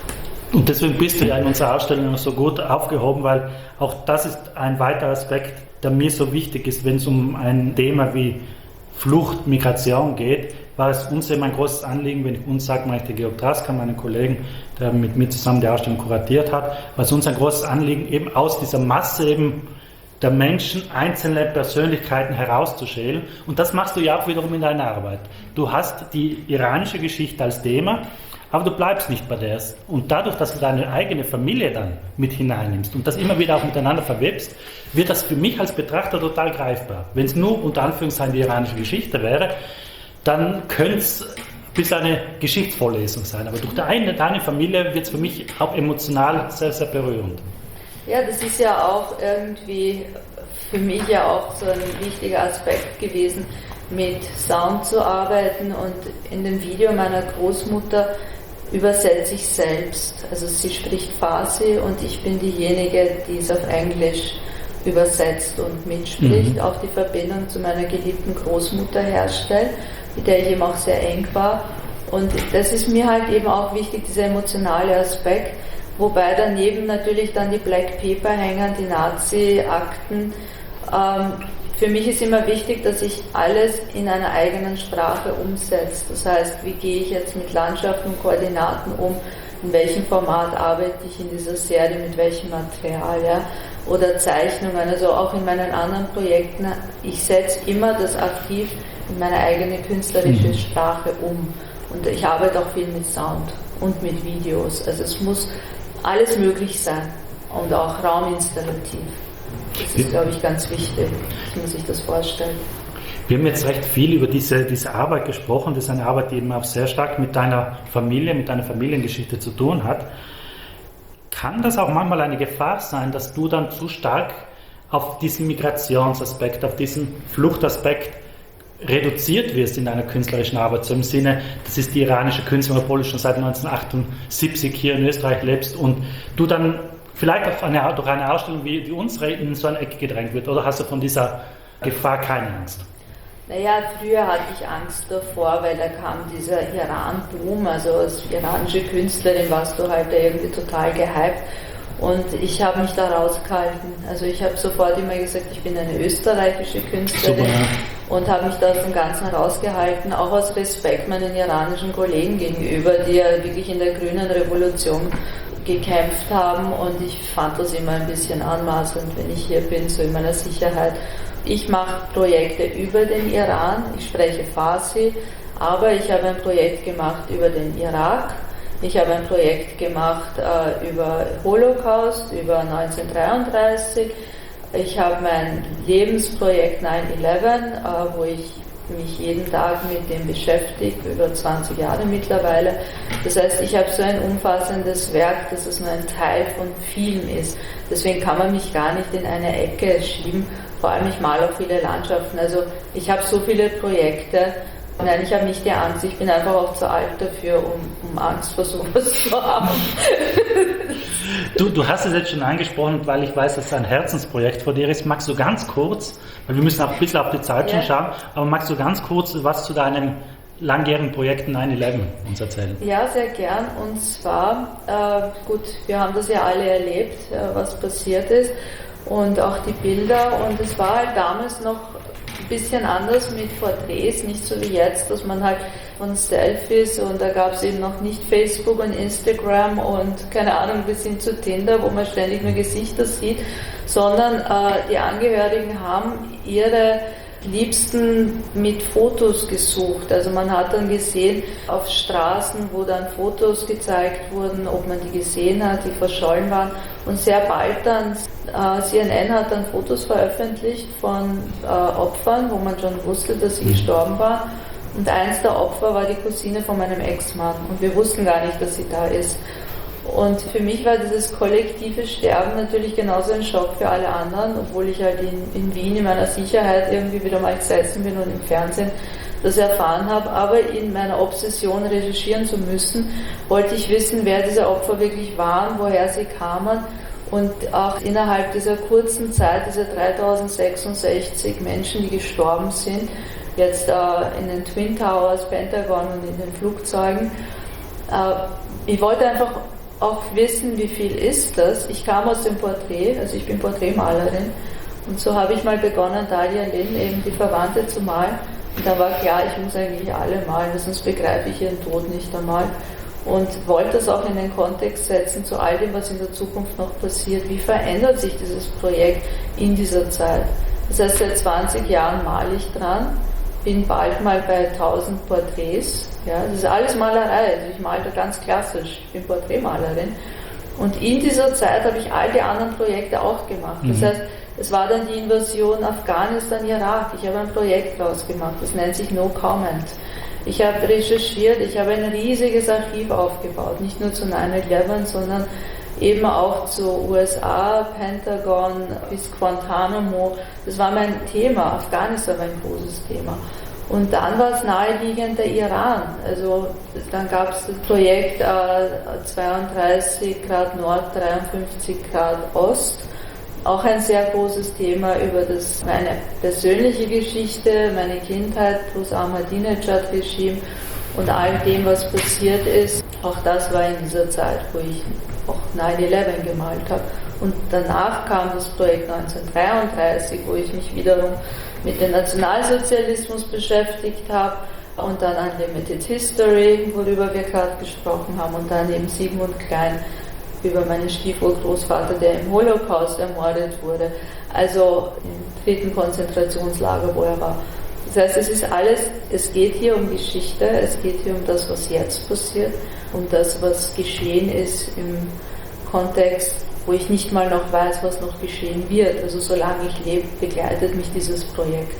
Und deswegen bist du ja in unserer Ausstellung so gut aufgehoben, weil auch das ist ein weiterer Aspekt, der mir so wichtig ist, wenn es um ein Thema wie Flucht, Migration geht, war es uns eben ein großes Anliegen, wenn ich uns sage, meine ich der Georg Draska, meinen Kollegen, der mit mir zusammen die Ausstellung kuratiert hat, war es uns ein großes Anliegen, eben aus dieser Masse eben der Menschen einzelne Persönlichkeiten herauszuschälen. Und das machst du ja auch wiederum in deiner Arbeit. Du hast die iranische Geschichte als Thema, aber du bleibst nicht bei der. Und dadurch, dass du deine eigene Familie dann mit hineinnimmst und das immer wieder auch miteinander verwebst, wird das für mich als Betrachter total greifbar. Wenn es nur unter Anführungszeichen die iranische Geschichte wäre, dann könnte es bis eine Geschichtsvorlesung sein. Aber durch deine, deine Familie wird es für mich auch emotional sehr, sehr berührend. Ja, das ist ja auch irgendwie für mich ja auch so ein wichtiger Aspekt gewesen, mit Sound zu arbeiten. Und in dem Video meiner Großmutter übersetze ich selbst. Also sie spricht Farsi und ich bin diejenige, die es auf Englisch übersetzt und mitspricht, mhm. auch die Verbindung zu meiner geliebten Großmutter herstellt, mit der ich eben auch sehr eng war. Und das ist mir halt eben auch wichtig, dieser emotionale Aspekt, wobei daneben natürlich dann die Black Paper hängen, die Nazi-Akten. Ähm, für mich ist immer wichtig, dass ich alles in einer eigenen Sprache umsetze. Das heißt, wie gehe ich jetzt mit Landschaften und Koordinaten um? In welchem Format arbeite ich in dieser Serie, mit welchem Material? Ja? Oder Zeichnungen, also auch in meinen anderen Projekten. Ich setze immer das Archiv in meine eigene künstlerische mhm. Sprache um. Und ich arbeite auch viel mit Sound und mit Videos. Also es muss alles möglich sein und auch rauminstallativ. Das ist, glaube ich, ganz wichtig, dass man sich das vorstellt. Wir haben jetzt recht viel über diese, diese Arbeit gesprochen. Das ist eine Arbeit, die eben auch sehr stark mit deiner Familie, mit deiner Familiengeschichte zu tun hat. Kann das auch manchmal eine Gefahr sein, dass du dann zu stark auf diesen Migrationsaspekt, auf diesen Fluchtaspekt reduziert wirst in deiner künstlerischen Arbeit, so im Sinne, das ist die iranische Künstlerin, obwohl du schon seit neunzehnhundertachtundsiebzig hier in Österreich lebst und du dann vielleicht auch eine, durch eine Ausstellung wie die unsere in so eine Ecke gedrängt wird, oder hast du von dieser Gefahr keine Angst? Naja, früher hatte ich Angst davor, weil da kam dieser Iran-Boom, also als iranische Künstlerin warst du halt irgendwie total gehypt. Und ich habe mich da rausgehalten. Also ich habe sofort immer gesagt, ich bin eine österreichische Künstlerin. Super, ja. Und habe mich da aus dem Ganzen rausgehalten, auch aus Respekt meinen iranischen Kollegen gegenüber, die ja wirklich in der grünen Revolution gekämpft haben. Und ich fand das immer ein bisschen anmaßend, wenn ich hier bin, so in meiner Sicherheit. Ich mache Projekte über den Iran, ich spreche Farsi, aber ich habe ein Projekt gemacht über den Irak. Ich habe ein Projekt gemacht äh, über Holocaust, über neunzehnhundertdreiunddreißig. Ich habe mein Lebensprojekt nine eleven, äh, wo ich mich jeden Tag mit dem beschäftigt, über zwanzig Jahre mittlerweile. Das heißt, ich habe so ein umfassendes Werk, dass es nur ein Teil von vielen ist. Deswegen kann man mich gar nicht in eine Ecke schieben. Vor allem, ich male auch viele Landschaften. Also ich habe so viele Projekte. Nein, ich habe nicht die Angst. Ich bin einfach auch zu alt dafür, um, um Angst vor sowas zu haben. Du, du hast es jetzt schon angesprochen, weil ich weiß, dass es ein Herzensprojekt von dir ist. Magst du ganz kurz, weil wir müssen auch ein bisschen auf die Zeit schon Ja. schauen, aber magst du ganz kurz was zu deinem langjährigen Projekt nine eleven uns erzählen? Ja, sehr gern. Und zwar, äh, gut, wir haben das ja alle erlebt, äh, was passiert ist und auch die Bilder. Und es war halt damals noch ein bisschen anders mit Porträts, nicht so wie jetzt, dass man halt von Selfies, und da gab es eben noch nicht Facebook und Instagram und keine Ahnung bis hin zu Tinder, wo man ständig nur Gesichter sieht, sondern äh, die Angehörigen haben ihre Liebsten mit Fotos gesucht. Also man hat dann gesehen auf Straßen, wo dann Fotos gezeigt wurden, ob man die gesehen hat, die verschollen waren. Und sehr bald dann, äh, C N N hat dann Fotos veröffentlicht von äh, Opfern, wo man schon wusste, dass sie gestorben waren. Und eins der Opfer war die Cousine von meinem Ex-Mann. Und wir wussten gar nicht, dass sie da ist. Und für mich war dieses kollektive Sterben natürlich genauso ein Schock für alle anderen, obwohl ich halt in, in Wien in meiner Sicherheit irgendwie wieder mal gesessen bin und im Fernsehen das erfahren habe. Aber in meiner Obsession recherchieren zu müssen, wollte ich wissen, wer diese Opfer wirklich waren, woher sie kamen. Und auch innerhalb dieser kurzen Zeit, diese dreitausendsechsundsechzig Menschen, die gestorben sind, jetzt äh, in den Twin Towers, Pentagon und in den Flugzeugen. Äh, ich wollte einfach auch wissen, wie viel ist das. Ich kam aus dem Porträt, also ich bin Porträtmalerin, und so habe ich mal begonnen, Dalia Lin, eben die Verwandte zu malen. Und da war klar, ich muss eigentlich alle malen, sonst begreife ich ihren Tod nicht einmal. Und wollte das auch in den Kontext setzen zu all dem, was in der Zukunft noch passiert. Wie verändert sich dieses Projekt in dieser Zeit? Das heißt, seit zwanzig Jahren male ich dran, bin bald mal bei tausend Porträts. Ja, das ist alles Malerei, also ich male da ganz klassisch, ich bin Porträtmalerin. Und in dieser Zeit habe ich all die anderen Projekte auch gemacht. Das Mhm. heißt, es war dann die Invasion Afghanistan, Irak. Ich habe ein Projekt daraus gemacht, das nennt sich No Comment. Ich habe recherchiert, ich habe ein riesiges Archiv aufgebaut, nicht nur zu nine eleven, sondern eben auch zu U S A, Pentagon bis Guantanamo. Das war mein Thema, Afghanistan war ein großes Thema. Und dann war es naheliegend der Iran. Also dann gab es das Projekt äh, zweiunddreißig Grad Nord, dreiundfünfzig Grad Ost. Auch ein sehr großes Thema über das, meine persönliche Geschichte, meine Kindheit plus Ahmadinejad-Regime und all dem, was passiert ist. Auch das war in dieser Zeit, wo ich auch nine eleven gemalt habe. Und danach kam das Projekt neunzehnhundertdreiunddreißig, wo ich mich wiederum mit dem Nationalsozialismus beschäftigt habe, und dann Unlimited History, worüber wir gerade gesprochen haben, und dann eben Sigmund Klein über meinen Stiefurgroßvater, der im Holocaust ermordet wurde, also im dritten Konzentrationslager, wo er war. Das heißt, es ist alles, es geht hier um Geschichte, es geht hier um das, was jetzt passiert, um das, was geschehen ist im Kontext, wo ich nicht mal noch weiß, was noch geschehen wird. Also solange ich lebe, begleitet mich dieses Projekt.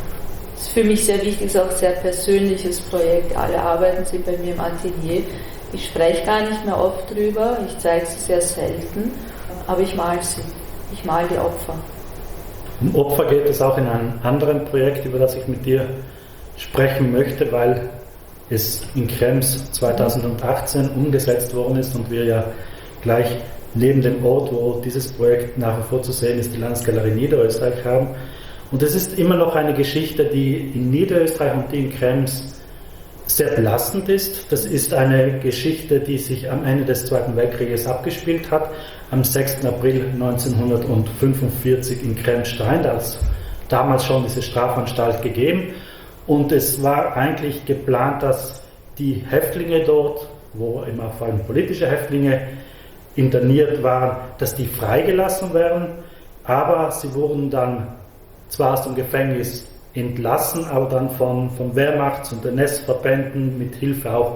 Das ist für mich sehr wichtig, es ist auch ein sehr persönliches Projekt. Alle Arbeiten sind bei mir im Atelier. Ich spreche gar nicht mehr oft drüber, ich zeige sie sehr selten, aber ich male sie. Ich male die Opfer. Um Opfer geht es auch in einem anderen Projekt, über das ich mit dir sprechen möchte, weil es in Krems zweitausendachtzehn umgesetzt worden ist und wir ja gleich neben dem Ort, wo dieses Projekt nach wie vor zu sehen ist, die Landesgalerie Niederösterreich haben. Und es ist immer noch eine Geschichte, die in Niederösterreich und die in Krems sehr belastend ist. Das ist eine Geschichte, die sich am Ende des Zweiten Weltkrieges abgespielt hat, am sechsten April neunzehnhundertfünfundvierzig in Kremstein. Da hat es damals schon diese Strafanstalt gegeben. Und es war eigentlich geplant, dass die Häftlinge dort, wo immer vor allem politische Häftlinge interniert waren, dass die freigelassen werden. Aber sie wurden dann zwar aus dem Gefängnis entlassen, aber dann von, von Wehrmachts- und N S-Verbänden mit Hilfe auch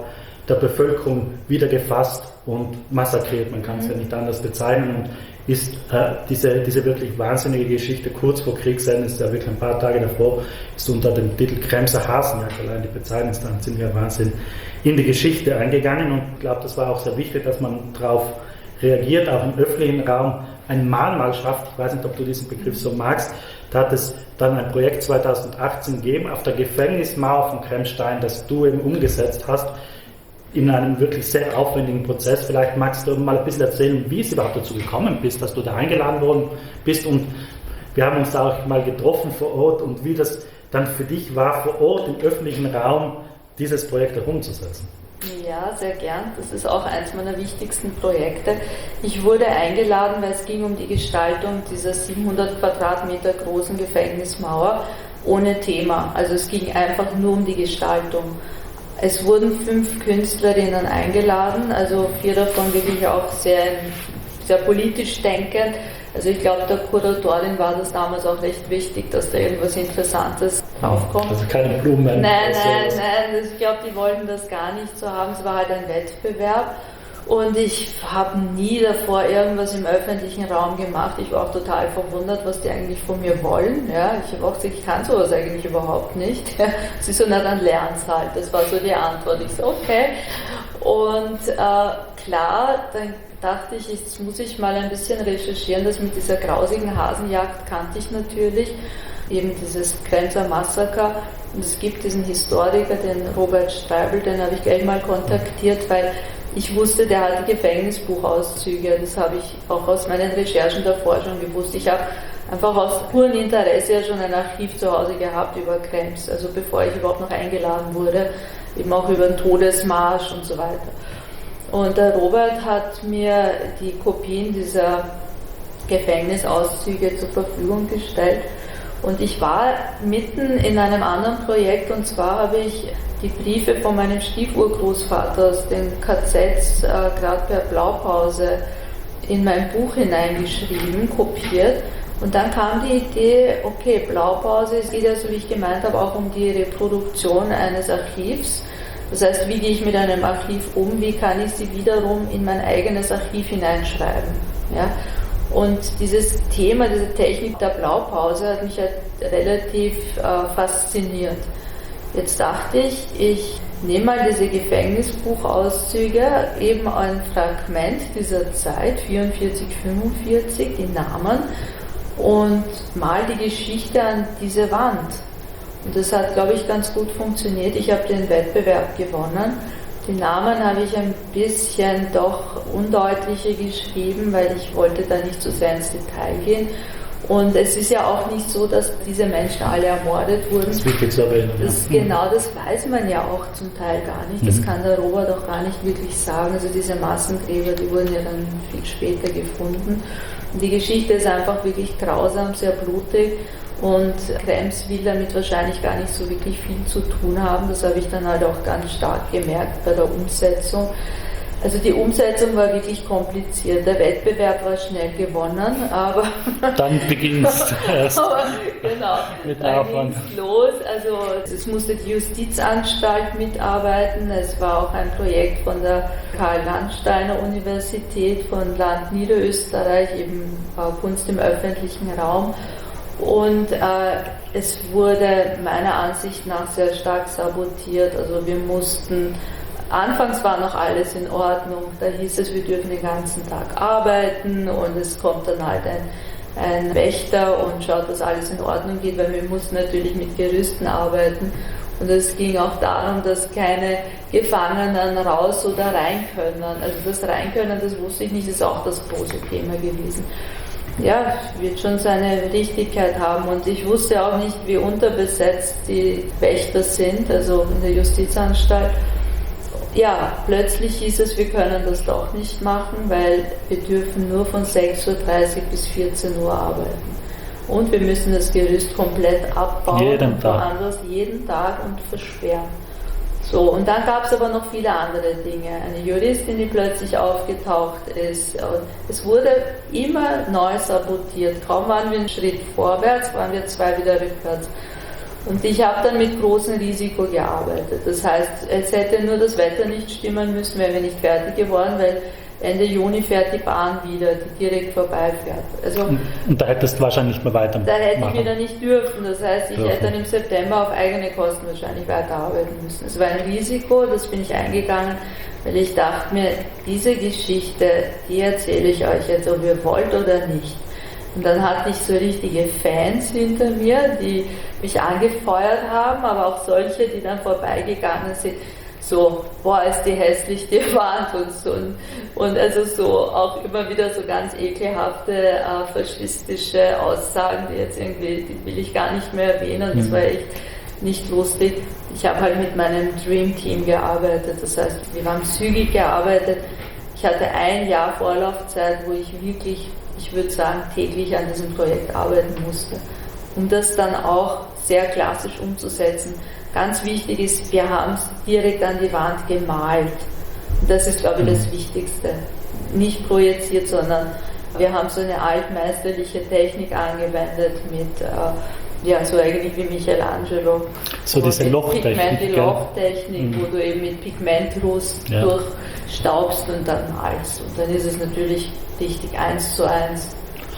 der Bevölkerung wieder gefasst und massakriert. Man kann es ja nicht anders bezeichnen. Und ist äh, diese, diese wirklich wahnsinnige Geschichte kurz vor Kriegsende, ist ja wirklich ein paar Tage davor, ist unter dem Titel Kremser Hasenjagd, allein die Bezeichnung ist dann ziemlicher Wahnsinn, in die Geschichte eingegangen. Und ich glaube, das war auch sehr wichtig, dass man darauf reagiert, auch im öffentlichen Raum ein Mahnmal schafft. Ich weiß nicht, ob du diesen Begriff so magst. Da hat es dann ein Projekt zweitausendachtzehn gegeben auf der Gefängnismauer von Kremstein, das du eben umgesetzt hast, in einem wirklich sehr aufwendigen Prozess. Vielleicht magst du mal ein bisschen erzählen, wie es überhaupt dazu gekommen bist, dass du da eingeladen worden bist, und wir haben uns auch mal getroffen vor Ort und wie das dann für dich war, vor Ort im öffentlichen Raum dieses Projekt auch umzusetzen. Ja, sehr gern. Das ist auch eines meiner wichtigsten Projekte. Ich wurde eingeladen, weil es ging um die Gestaltung dieser siebenhundert Quadratmeter großen Gefängnismauer ohne Thema. Also es ging einfach nur um die Gestaltung. Es wurden fünf Künstlerinnen eingeladen, also vier davon wirklich auch sehr, sehr politisch denkend. Also ich glaube, der Kuratorin war das damals auch recht wichtig, dass da irgendwas Interessantes draufkommt. Also keine Blumen. Nein, nein, nein, ich glaube, die wollten das gar nicht so haben. Es war halt ein Wettbewerb. Und ich habe nie davor irgendwas im öffentlichen Raum gemacht. Ich war auch total verwundert, was die eigentlich von mir wollen. Ja, ich habe auch gesagt, ich kann sowas eigentlich überhaupt nicht. Ja, sie so, na dann lern's halt. Das war so die Antwort. Ich so, okay. Und äh, klar, dann dachte ich, jetzt muss ich mal ein bisschen recherchieren. Das mit dieser grausigen Hasenjagd kannte ich natürlich. Eben dieses Kremser Massaker. Und es gibt diesen Historiker, den Robert Streibel, den habe ich gleich mal kontaktiert, weil ich wusste, der hat die Gefängnisbuchauszüge. Das habe ich auch aus meinen Recherchen davor schon gewusst. Ich habe einfach aus purem Interesse ja schon ein Archiv zu Hause gehabt über Krems, also bevor ich überhaupt noch eingeladen wurde, eben auch über den Todesmarsch und so weiter. Und der Robert hat mir die Kopien dieser Gefängnisauszüge zur Verfügung gestellt. Und ich war mitten in einem anderen Projekt, und zwar habe ich die Briefe von meinem Stiefurgroßvater aus den K Zs, äh, gerade per Blaupause, in mein Buch hineingeschrieben, kopiert. Und dann kam die Idee, okay, Blaupause, es geht ja, so wie ich gemeint habe, auch um die Reproduktion eines Archivs. Das heißt, wie gehe ich mit einem Archiv um, wie kann ich sie wiederum in mein eigenes Archiv hineinschreiben. Ja? Und dieses Thema, diese Technik der Blaupause hat mich halt relativ äh, fasziniert. Jetzt dachte ich, ich nehme mal diese Gefängnisbuchauszüge, eben ein Fragment dieser Zeit, vierundvierzig, fünfundvierzig, die Namen, und mal die Geschichte an diese Wand. Und das hat, glaube ich, ganz gut funktioniert. Ich habe den Wettbewerb gewonnen. Die Namen habe ich ein bisschen doch undeutlicher geschrieben, weil ich wollte da nicht so sehr ins Detail gehen. Und es ist ja auch nicht so, dass diese Menschen alle ermordet wurden. Das ist wichtig zu erwähnen. Das, ja. Genau, das weiß man ja auch zum Teil gar nicht. Das mhm. kann der Robert auch gar nicht wirklich sagen. Also diese Massengräber, die wurden ja dann viel später gefunden. Und die Geschichte ist einfach wirklich grausam, sehr blutig. Und Krems will damit wahrscheinlich gar nicht so wirklich viel zu tun haben. Das habe ich dann halt auch ganz stark gemerkt bei der Umsetzung. Also die Umsetzung war wirklich kompliziert. Der Wettbewerb war schnell gewonnen, aber dann beginnt es erst. Aber genau, mit dann ging es los. Also es musste die Justizanstalt mitarbeiten. Es war auch ein Projekt von der Karl-Landsteiner Universität von Land Niederösterreich, eben Kunst im öffentlichen Raum. Und äh, es wurde meiner Ansicht nach sehr stark sabotiert. Also wir mussten, anfangs war noch alles in Ordnung, da hieß es, wir dürfen den ganzen Tag arbeiten und es kommt dann halt ein, ein Wächter und schaut, dass alles in Ordnung geht, weil wir mussten natürlich mit Gerüsten arbeiten. Und es ging auch darum, dass keine Gefangenen raus oder rein können. Also das Rein können, das wusste ich nicht, ist auch das große Thema gewesen. Ja, wird schon seine Richtigkeit haben, und ich wusste auch nicht, wie unterbesetzt die Wächter sind, also in der Justizanstalt. Ja, plötzlich hieß es, wir können das doch nicht machen, weil wir dürfen nur von sechs Uhr dreißig bis vierzehn Uhr arbeiten. Und wir müssen das Gerüst komplett abbauen jeden und woanders jeden Tag und versperren. So, und dann gab es aber noch viele andere Dinge. Eine Juristin, die plötzlich aufgetaucht ist. Es wurde immer neu sabotiert. Kaum waren wir einen Schritt vorwärts, waren wir zwei wieder rückwärts. Und ich habe dann mit großem Risiko gearbeitet. Das heißt, es hätte nur das Wetter nicht stimmen müssen, wären wir nicht fertig geworden, weil Ende Juni fährt die Bahn wieder, die direkt vorbeifährt. Also, und, und da hättest du wahrscheinlich nicht mehr weitermachen. Da hätte ich wieder nicht dürfen. Das heißt, ich dürfen. hätte dann im September auf eigene Kosten wahrscheinlich weiterarbeiten müssen. Es war ein Risiko, das bin ich eingegangen, weil ich dachte mir, diese Geschichte, die erzähle ich euch jetzt, ob ihr wollt oder nicht. Und dann hatte ich so richtige Fans hinter mir, die mich angefeuert haben, aber auch solche, die dann vorbeigegangen sind. So, boah, ist die hässlich, die Wand und so. Und also so auch immer wieder so ganz ekelhafte äh, faschistische Aussagen, die jetzt irgendwie, die will ich gar nicht mehr erwähnen, das war echt nicht lustig. Ich habe halt mit meinem Dream Team gearbeitet, das heißt, wir haben zügig gearbeitet. Ich hatte ein Jahr Vorlaufzeit, wo ich wirklich, ich würde sagen, täglich an diesem Projekt arbeiten musste, um das dann auch sehr klassisch umzusetzen. Ganz wichtig ist, wir haben es direkt an die Wand gemalt. Und das ist, glaube ich, das Wichtigste. Nicht projiziert, sondern wir haben so eine altmeisterliche Technik angewendet mit, äh, ja, so eigentlich wie Michelangelo. So diese Lochtechnik. Pigment, die gell? Lochtechnik, Mhm. wo du eben mit Pigmentrust Ja. durchstaubst und dann malst. Und dann ist es natürlich richtig eins zu eins.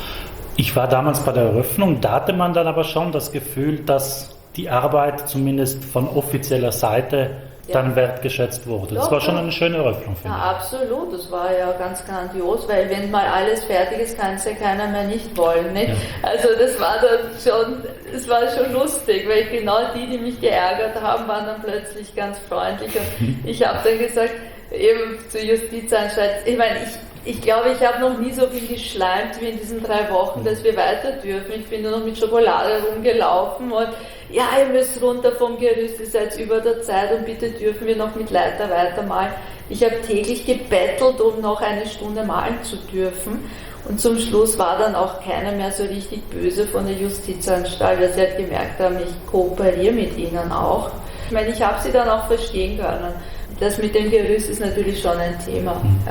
Ich war damals bei der Eröffnung, da hatte man dann aber schon das Gefühl, dass die Arbeit zumindest von offizieller Seite Ja. dann wertgeschätzt wurde. Das Doch, war schon ja. eine schöne Eröffnung, finde Ja, absolut. Das war ja ganz grandios, weil wenn mal alles fertig ist, kann es ja keiner mehr nicht wollen. Nicht? Ja. Also das war dann schon, das war schon lustig, weil genau die, die mich geärgert haben, waren dann plötzlich ganz freundlich. Und ich habe dann gesagt, eben zur Justizanstalt, ich meine, ich Ich glaube, ich habe noch nie so viel geschleimt wie in diesen drei Wochen, dass wir weiter dürfen. Ich bin nur noch mit Schokolade rumgelaufen und ja, ihr müsst runter vom Gerüst, ihr seid über der Zeit und bitte dürfen wir noch mit Leiter weitermalen. Ich habe täglich gebettelt, um noch eine Stunde malen zu dürfen. Und zum Schluss war dann auch keiner mehr so richtig böse von der Justizanstalt, weil sie halt gemerkt haben, ich kooperiere mit ihnen auch. Ich meine, ich habe sie dann auch verstehen können. Das mit dem Gerüst ist natürlich schon ein Thema. Ja.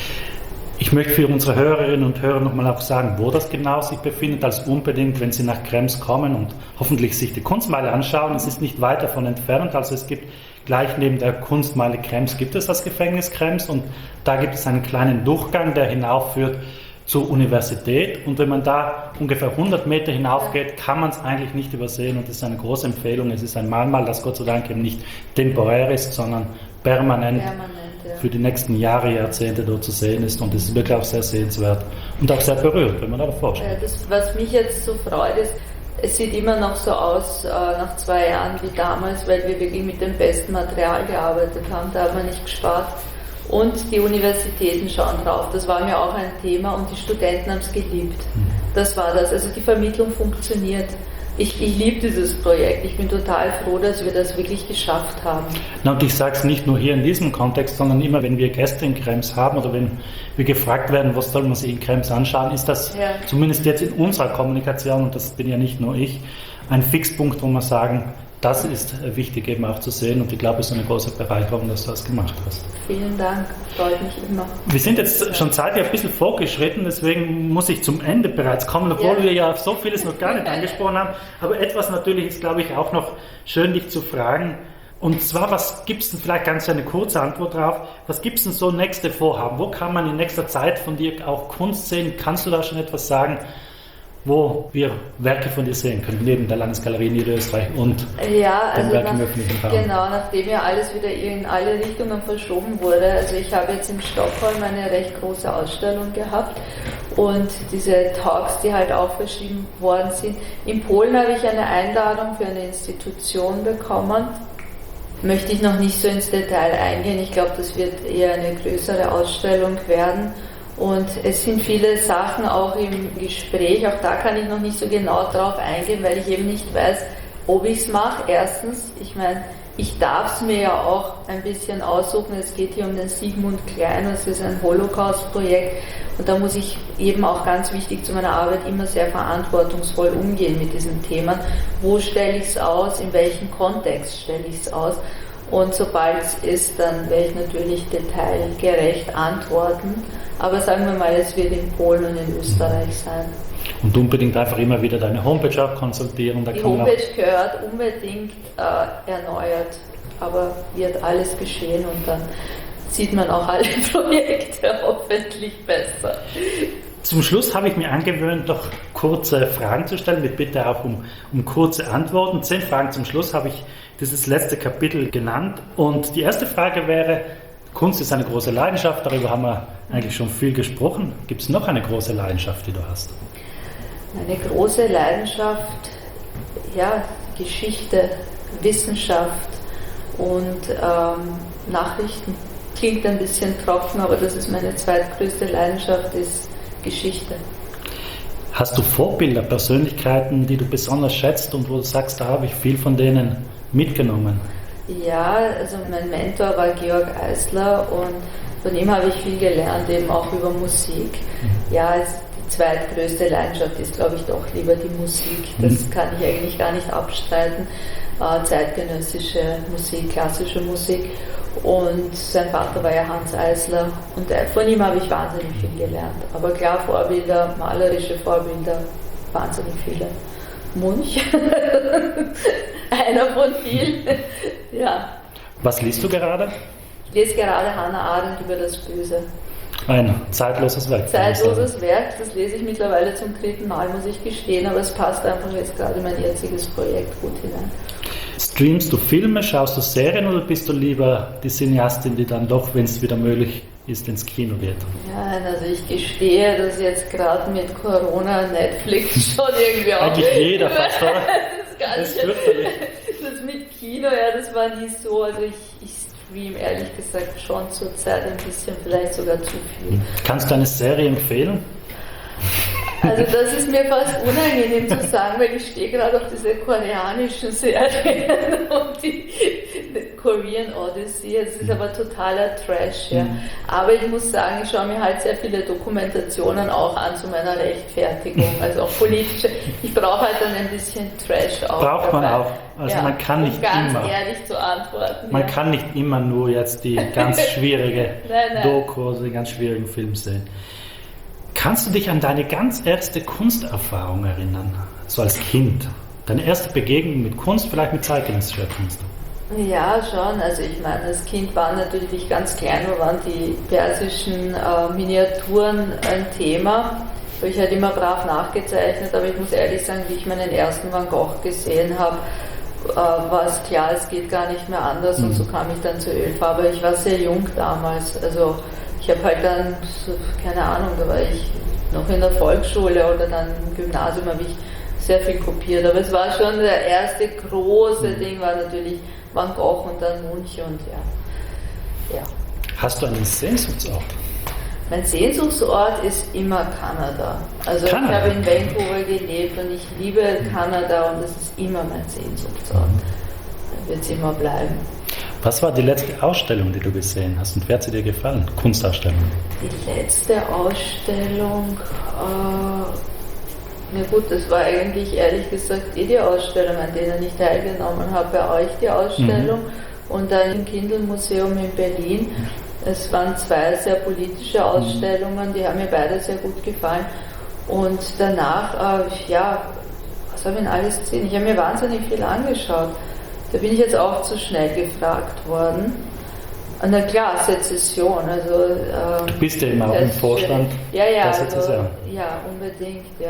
Ich möchte für unsere Hörerinnen und Hörer nochmal auch sagen, wo das genau sich befindet, als unbedingt, wenn Sie nach Krems kommen und hoffentlich sich die Kunstmeile anschauen. Es ist nicht weit davon entfernt, also es gibt gleich neben der Kunstmeile Krems gibt es das Gefängnis Krems und da gibt es einen kleinen Durchgang, der hinaufführt zur Universität und wenn man da ungefähr hundert Meter hinaufgeht, kann man es eigentlich nicht übersehen und das ist eine große Empfehlung. Es ist ein Mahnmal, das Gott sei Dank eben nicht temporär ist, sondern permanent, Permanent, ja. für die nächsten Jahre, Jahrzehnte dort zu sehen ist und es ist wirklich auch sehr sehenswert und auch sehr berührt, wenn man da vorstellt. Ja, das, was mich jetzt so freut, ist, es sieht immer noch so aus äh, nach zwei Jahren wie damals, weil wir wirklich mit dem besten Material gearbeitet haben, da hat man nicht gespart. Und die Universitäten schauen drauf, das war mir auch ein Thema und die Studenten haben es geliebt. Das war das, also die Vermittlung funktioniert. Ich, ich liebe dieses Projekt, ich bin total froh, dass wir das wirklich geschafft haben. Na, und ich sage es nicht nur hier in diesem Kontext, sondern immer, wenn wir Gäste in Krems haben oder wenn wir gefragt werden, was soll man sich in Krems anschauen, ist das Ja. zumindest jetzt in unserer Kommunikation, und das bin ja nicht nur ich, ein Fixpunkt, wo wir sagen, das ist wichtig eben auch zu sehen und ich glaube, es ist eine große Bereicherung, dass du das gemacht hast. Vielen Dank, freut mich immer. Wir sind jetzt schon zeitlich ein bisschen vorgeschritten, deswegen muss ich zum Ende bereits kommen, obwohl Ja. wir ja so vieles noch gar nicht angesprochen haben. Aber etwas natürlich ist, glaube ich, auch noch schön, dich zu fragen. Und zwar, was gibt es denn, vielleicht ganz eine kurze Antwort drauf, was gibt es denn so nächste Vorhaben? Wo kann man in nächster Zeit von dir auch Kunst sehen? Kannst du da schon etwas sagen, wo wir Werke von dir sehen können, neben der Landesgalerie Niederösterreich und Ja, dem also Werk nach, im öffentlichen Raum? genau, nachdem ja alles wieder in alle Richtungen verschoben wurde. Also ich habe jetzt in Stockholm eine recht große Ausstellung gehabt und diese Talks, die halt auch verschieben worden sind. In Polen habe ich eine Einladung für eine Institution bekommen. Möchte ich noch nicht so ins Detail eingehen. Ich glaube, das wird eher eine größere Ausstellung werden. Und es sind viele Sachen auch im Gespräch, auch da kann ich noch nicht so genau drauf eingehen, weil ich eben nicht weiß, ob ich es mache. Erstens, ich meine, ich darf es mir ja auch ein bisschen aussuchen, es geht hier um den Sigmund Klein, das ist ein Holocaust-Projekt und da muss ich eben auch ganz wichtig zu meiner Arbeit immer sehr verantwortungsvoll umgehen mit diesen Themen. Wo stelle ich es aus, in welchem Kontext stelle ich es aus? Und sobald es ist, dann werde ich natürlich detailgerecht antworten. Aber sagen wir mal, es wird in Polen und in Österreich sein. Und unbedingt einfach immer wieder deine Homepage auch konsultieren. Da Die kann man Homepage gehört unbedingt äh, erneuert, aber wird alles geschehen und dann sieht man auch alle Projekte hoffentlich besser. Zum Schluss habe ich mir angewöhnt, doch kurze Fragen zu stellen, mit Bitte auch um, um kurze Antworten. Zehn Fragen zum Schluss habe ich dieses letzte Kapitel genannt. Und die erste Frage wäre, Kunst ist eine große Leidenschaft, darüber haben wir eigentlich schon viel gesprochen. Gibt es noch eine große Leidenschaft, die du hast? Eine große Leidenschaft, ja, Geschichte, Wissenschaft und ähm, Nachrichten. Klingt ein bisschen trocken, aber das ist meine zweitgrößte Leidenschaft, ist Geschichte. Hast du Vorbilder, Persönlichkeiten, die du besonders schätzt und wo du sagst, da habe ich viel von denen mitgenommen? Ja, also mein Mentor war Georg Eisler und von ihm habe ich viel gelernt, eben auch über Musik. Ja, es, die zweitgrößte Leidenschaft ist, glaube ich, doch lieber die Musik. Das kann ich eigentlich gar nicht abstreiten. Äh, zeitgenössische Musik, klassische Musik. Und sein Vater war ja Hans Eisler und von ihm habe ich wahnsinnig viel gelernt. Aber klar, Vorbilder, malerische Vorbilder, wahnsinnig viele. Munch, einer von vielen. Ja. Was liest du gerade? Ich lese gerade Hannah Arendt über das Böse. Ein zeitloses Werk. Zeitloses Werk, das lese ich mittlerweile zum dritten Mal, muss ich gestehen, aber es passt einfach jetzt gerade in mein jetziges Projekt gut hinein. Streamst du Filme, schaust du Serien oder bist du lieber die Cineastin, die dann doch, wenn es wieder möglich ist, ins Kino geht? Ja, also ich gestehe, dass jetzt gerade mit Corona Netflix schon irgendwie auch... Eigentlich jeder fast, oder? Das, das, das mit Kino, ja, das war nie so, also ich, ich stream ehrlich gesagt schon zur Zeit ein bisschen, vielleicht sogar zu viel. Kannst du eine Serie empfehlen? Also das ist mir fast unangenehm zu sagen, weil ich stehe gerade auf diese koreanischen Serien und die, die Korean Odyssey. Es ist aber totaler Trash, ja. Mhm. Aber ich muss sagen, ich schaue mir halt sehr viele Dokumentationen auch an zu meiner Rechtfertigung, also auch politische. Ich brauche halt dann ein bisschen Trash auch. Braucht man dabei. auch. Also ja, man kann nicht um ganz immer. ehrlich zu antworten. Man ja. kann nicht immer nur jetzt die ganz schwierige nein, nein. Doku oder die ganz schwierigen Filme sehen. Kannst du dich an deine ganz erste Kunsterfahrung erinnern, so als Kind? Deine erste Begegnung mit Kunst, vielleicht mit zeitgenössischer Kunst? Ja, schon. Also ich meine, als Kind waren natürlich ganz klein, wo waren die persischen äh, Miniaturen ein Thema. Habe ich halt immer brav nachgezeichnet, aber ich muss ehrlich sagen, wie ich meinen ersten Van Gogh gesehen habe, äh, war es klar, es geht gar nicht mehr anders, mhm. und so kam ich dann zur Ölfarbe. Ich war sehr jung damals, also ich habe halt dann, so, keine Ahnung, da war ich noch in der Volksschule oder dann im Gymnasium, habe ich sehr viel kopiert. Aber es war schon der erste große Ding, war natürlich Van Gogh und dann Munch und ja. ja. Hast du einen Sehnsuchtsort? Mein Sehnsuchtsort ist immer Kanada. Also Kanada. Ich habe in Vancouver gelebt und ich liebe Kanada und das ist immer mein Sehnsuchtsort. Da wird es immer bleiben. Was war die letzte Ausstellung, die du gesehen hast und wer hat sie dir gefallen? Kunstausstellung? Die letzte Ausstellung, äh, na gut, das war eigentlich ehrlich gesagt eh die Ausstellung, an denen ich teilgenommen habe, bei euch die Ausstellung mhm. und dann im Kindl-Museum in Berlin. Es waren zwei sehr politische Ausstellungen, die haben mir beide sehr gut gefallen. Und danach, äh, ja, was habe ich denn alles gesehen? Ich habe mir wahnsinnig viel angeschaut. Da bin ich jetzt auch zu schnell gefragt worden. Und na klar, Sezession. Also, ähm, du bist ja immer auch im Vorstand. Ja, ja, also, ja, unbedingt, ja.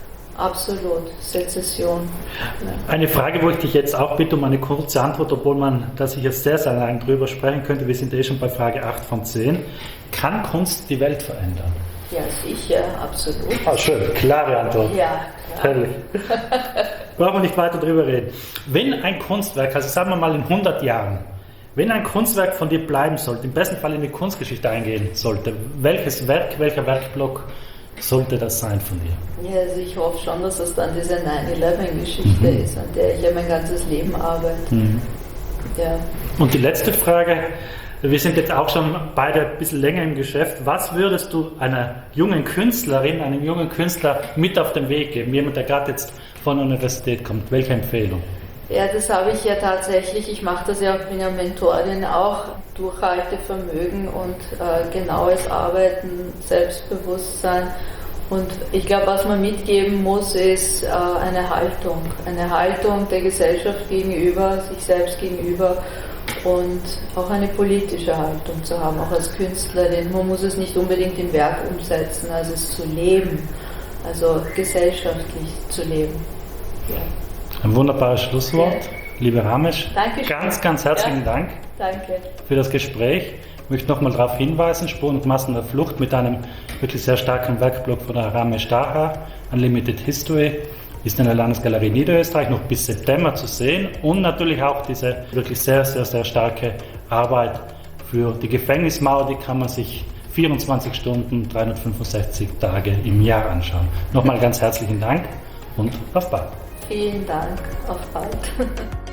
Absolut, Sezession. Ja. Eine Frage, wo ich dich jetzt auch bitte um eine kurze Antwort, obwohl man, dass ich jetzt sehr, sehr lange drüber sprechen könnte. Wir sind eh schon bei Frage acht von zehn. Kann Kunst die Welt verändern? Ja, sicher, absolut. Ah, schön, klare Antwort. Ja, klar. Herrlich. Brauchen wir nicht weiter drüber reden. Wenn ein Kunstwerk, also sagen wir mal in hundert Jahren, wenn ein Kunstwerk von dir bleiben sollte, im besten Fall in die Kunstgeschichte eingehen sollte, welches Werk, welcher Werkblock sollte das sein von dir? Ja, also ich hoffe schon, dass es dann diese nine eleven Geschichte mhm. ist, an der ich ja mein ganzes Leben arbeite. Mhm. Ja. Und die letzte Frage, wir sind jetzt auch schon beide ein bisschen länger im Geschäft. Was würdest du einer jungen Künstlerin, einem jungen Künstler mit auf den Weg geben? Jemand, der gerade jetzt von der Universität kommt. Welche Empfehlung? Ja, das habe ich ja tatsächlich. Ich mache das ja, bin ja Mentorin auch. Durchhaltevermögen und äh, genaues Arbeiten, Selbstbewusstsein. Und ich glaube, was man mitgeben muss, ist äh, eine Haltung. Eine Haltung der Gesellschaft gegenüber, sich selbst gegenüber und auch eine politische Haltung zu haben, auch als Künstlerin. Man muss es nicht unbedingt im Werk umsetzen, also es zu leben, also gesellschaftlich zu leben. Ja. Ein wunderbares Schlusswort. Ja. Liebe Ramesh, Dankeschön. ganz, ganz herzlichen Ja. Dank Danke. für das Gespräch. Ich möchte nochmal darauf hinweisen, Spuren und Massen der Flucht mit einem wirklich sehr starken Werkblock von der Ramesh Daher, Unlimited History, ist in der Landesgalerie Niederösterreich noch bis September zu sehen und natürlich auch diese wirklich sehr, sehr, sehr starke Arbeit für die Gefängnismauer, die kann man sich vierundzwanzig Stunden, dreihundertfünfundsechzig Tage im Jahr anschauen. Nochmal ganz herzlichen Dank und auf bald. Vielen Dank. Auf bald.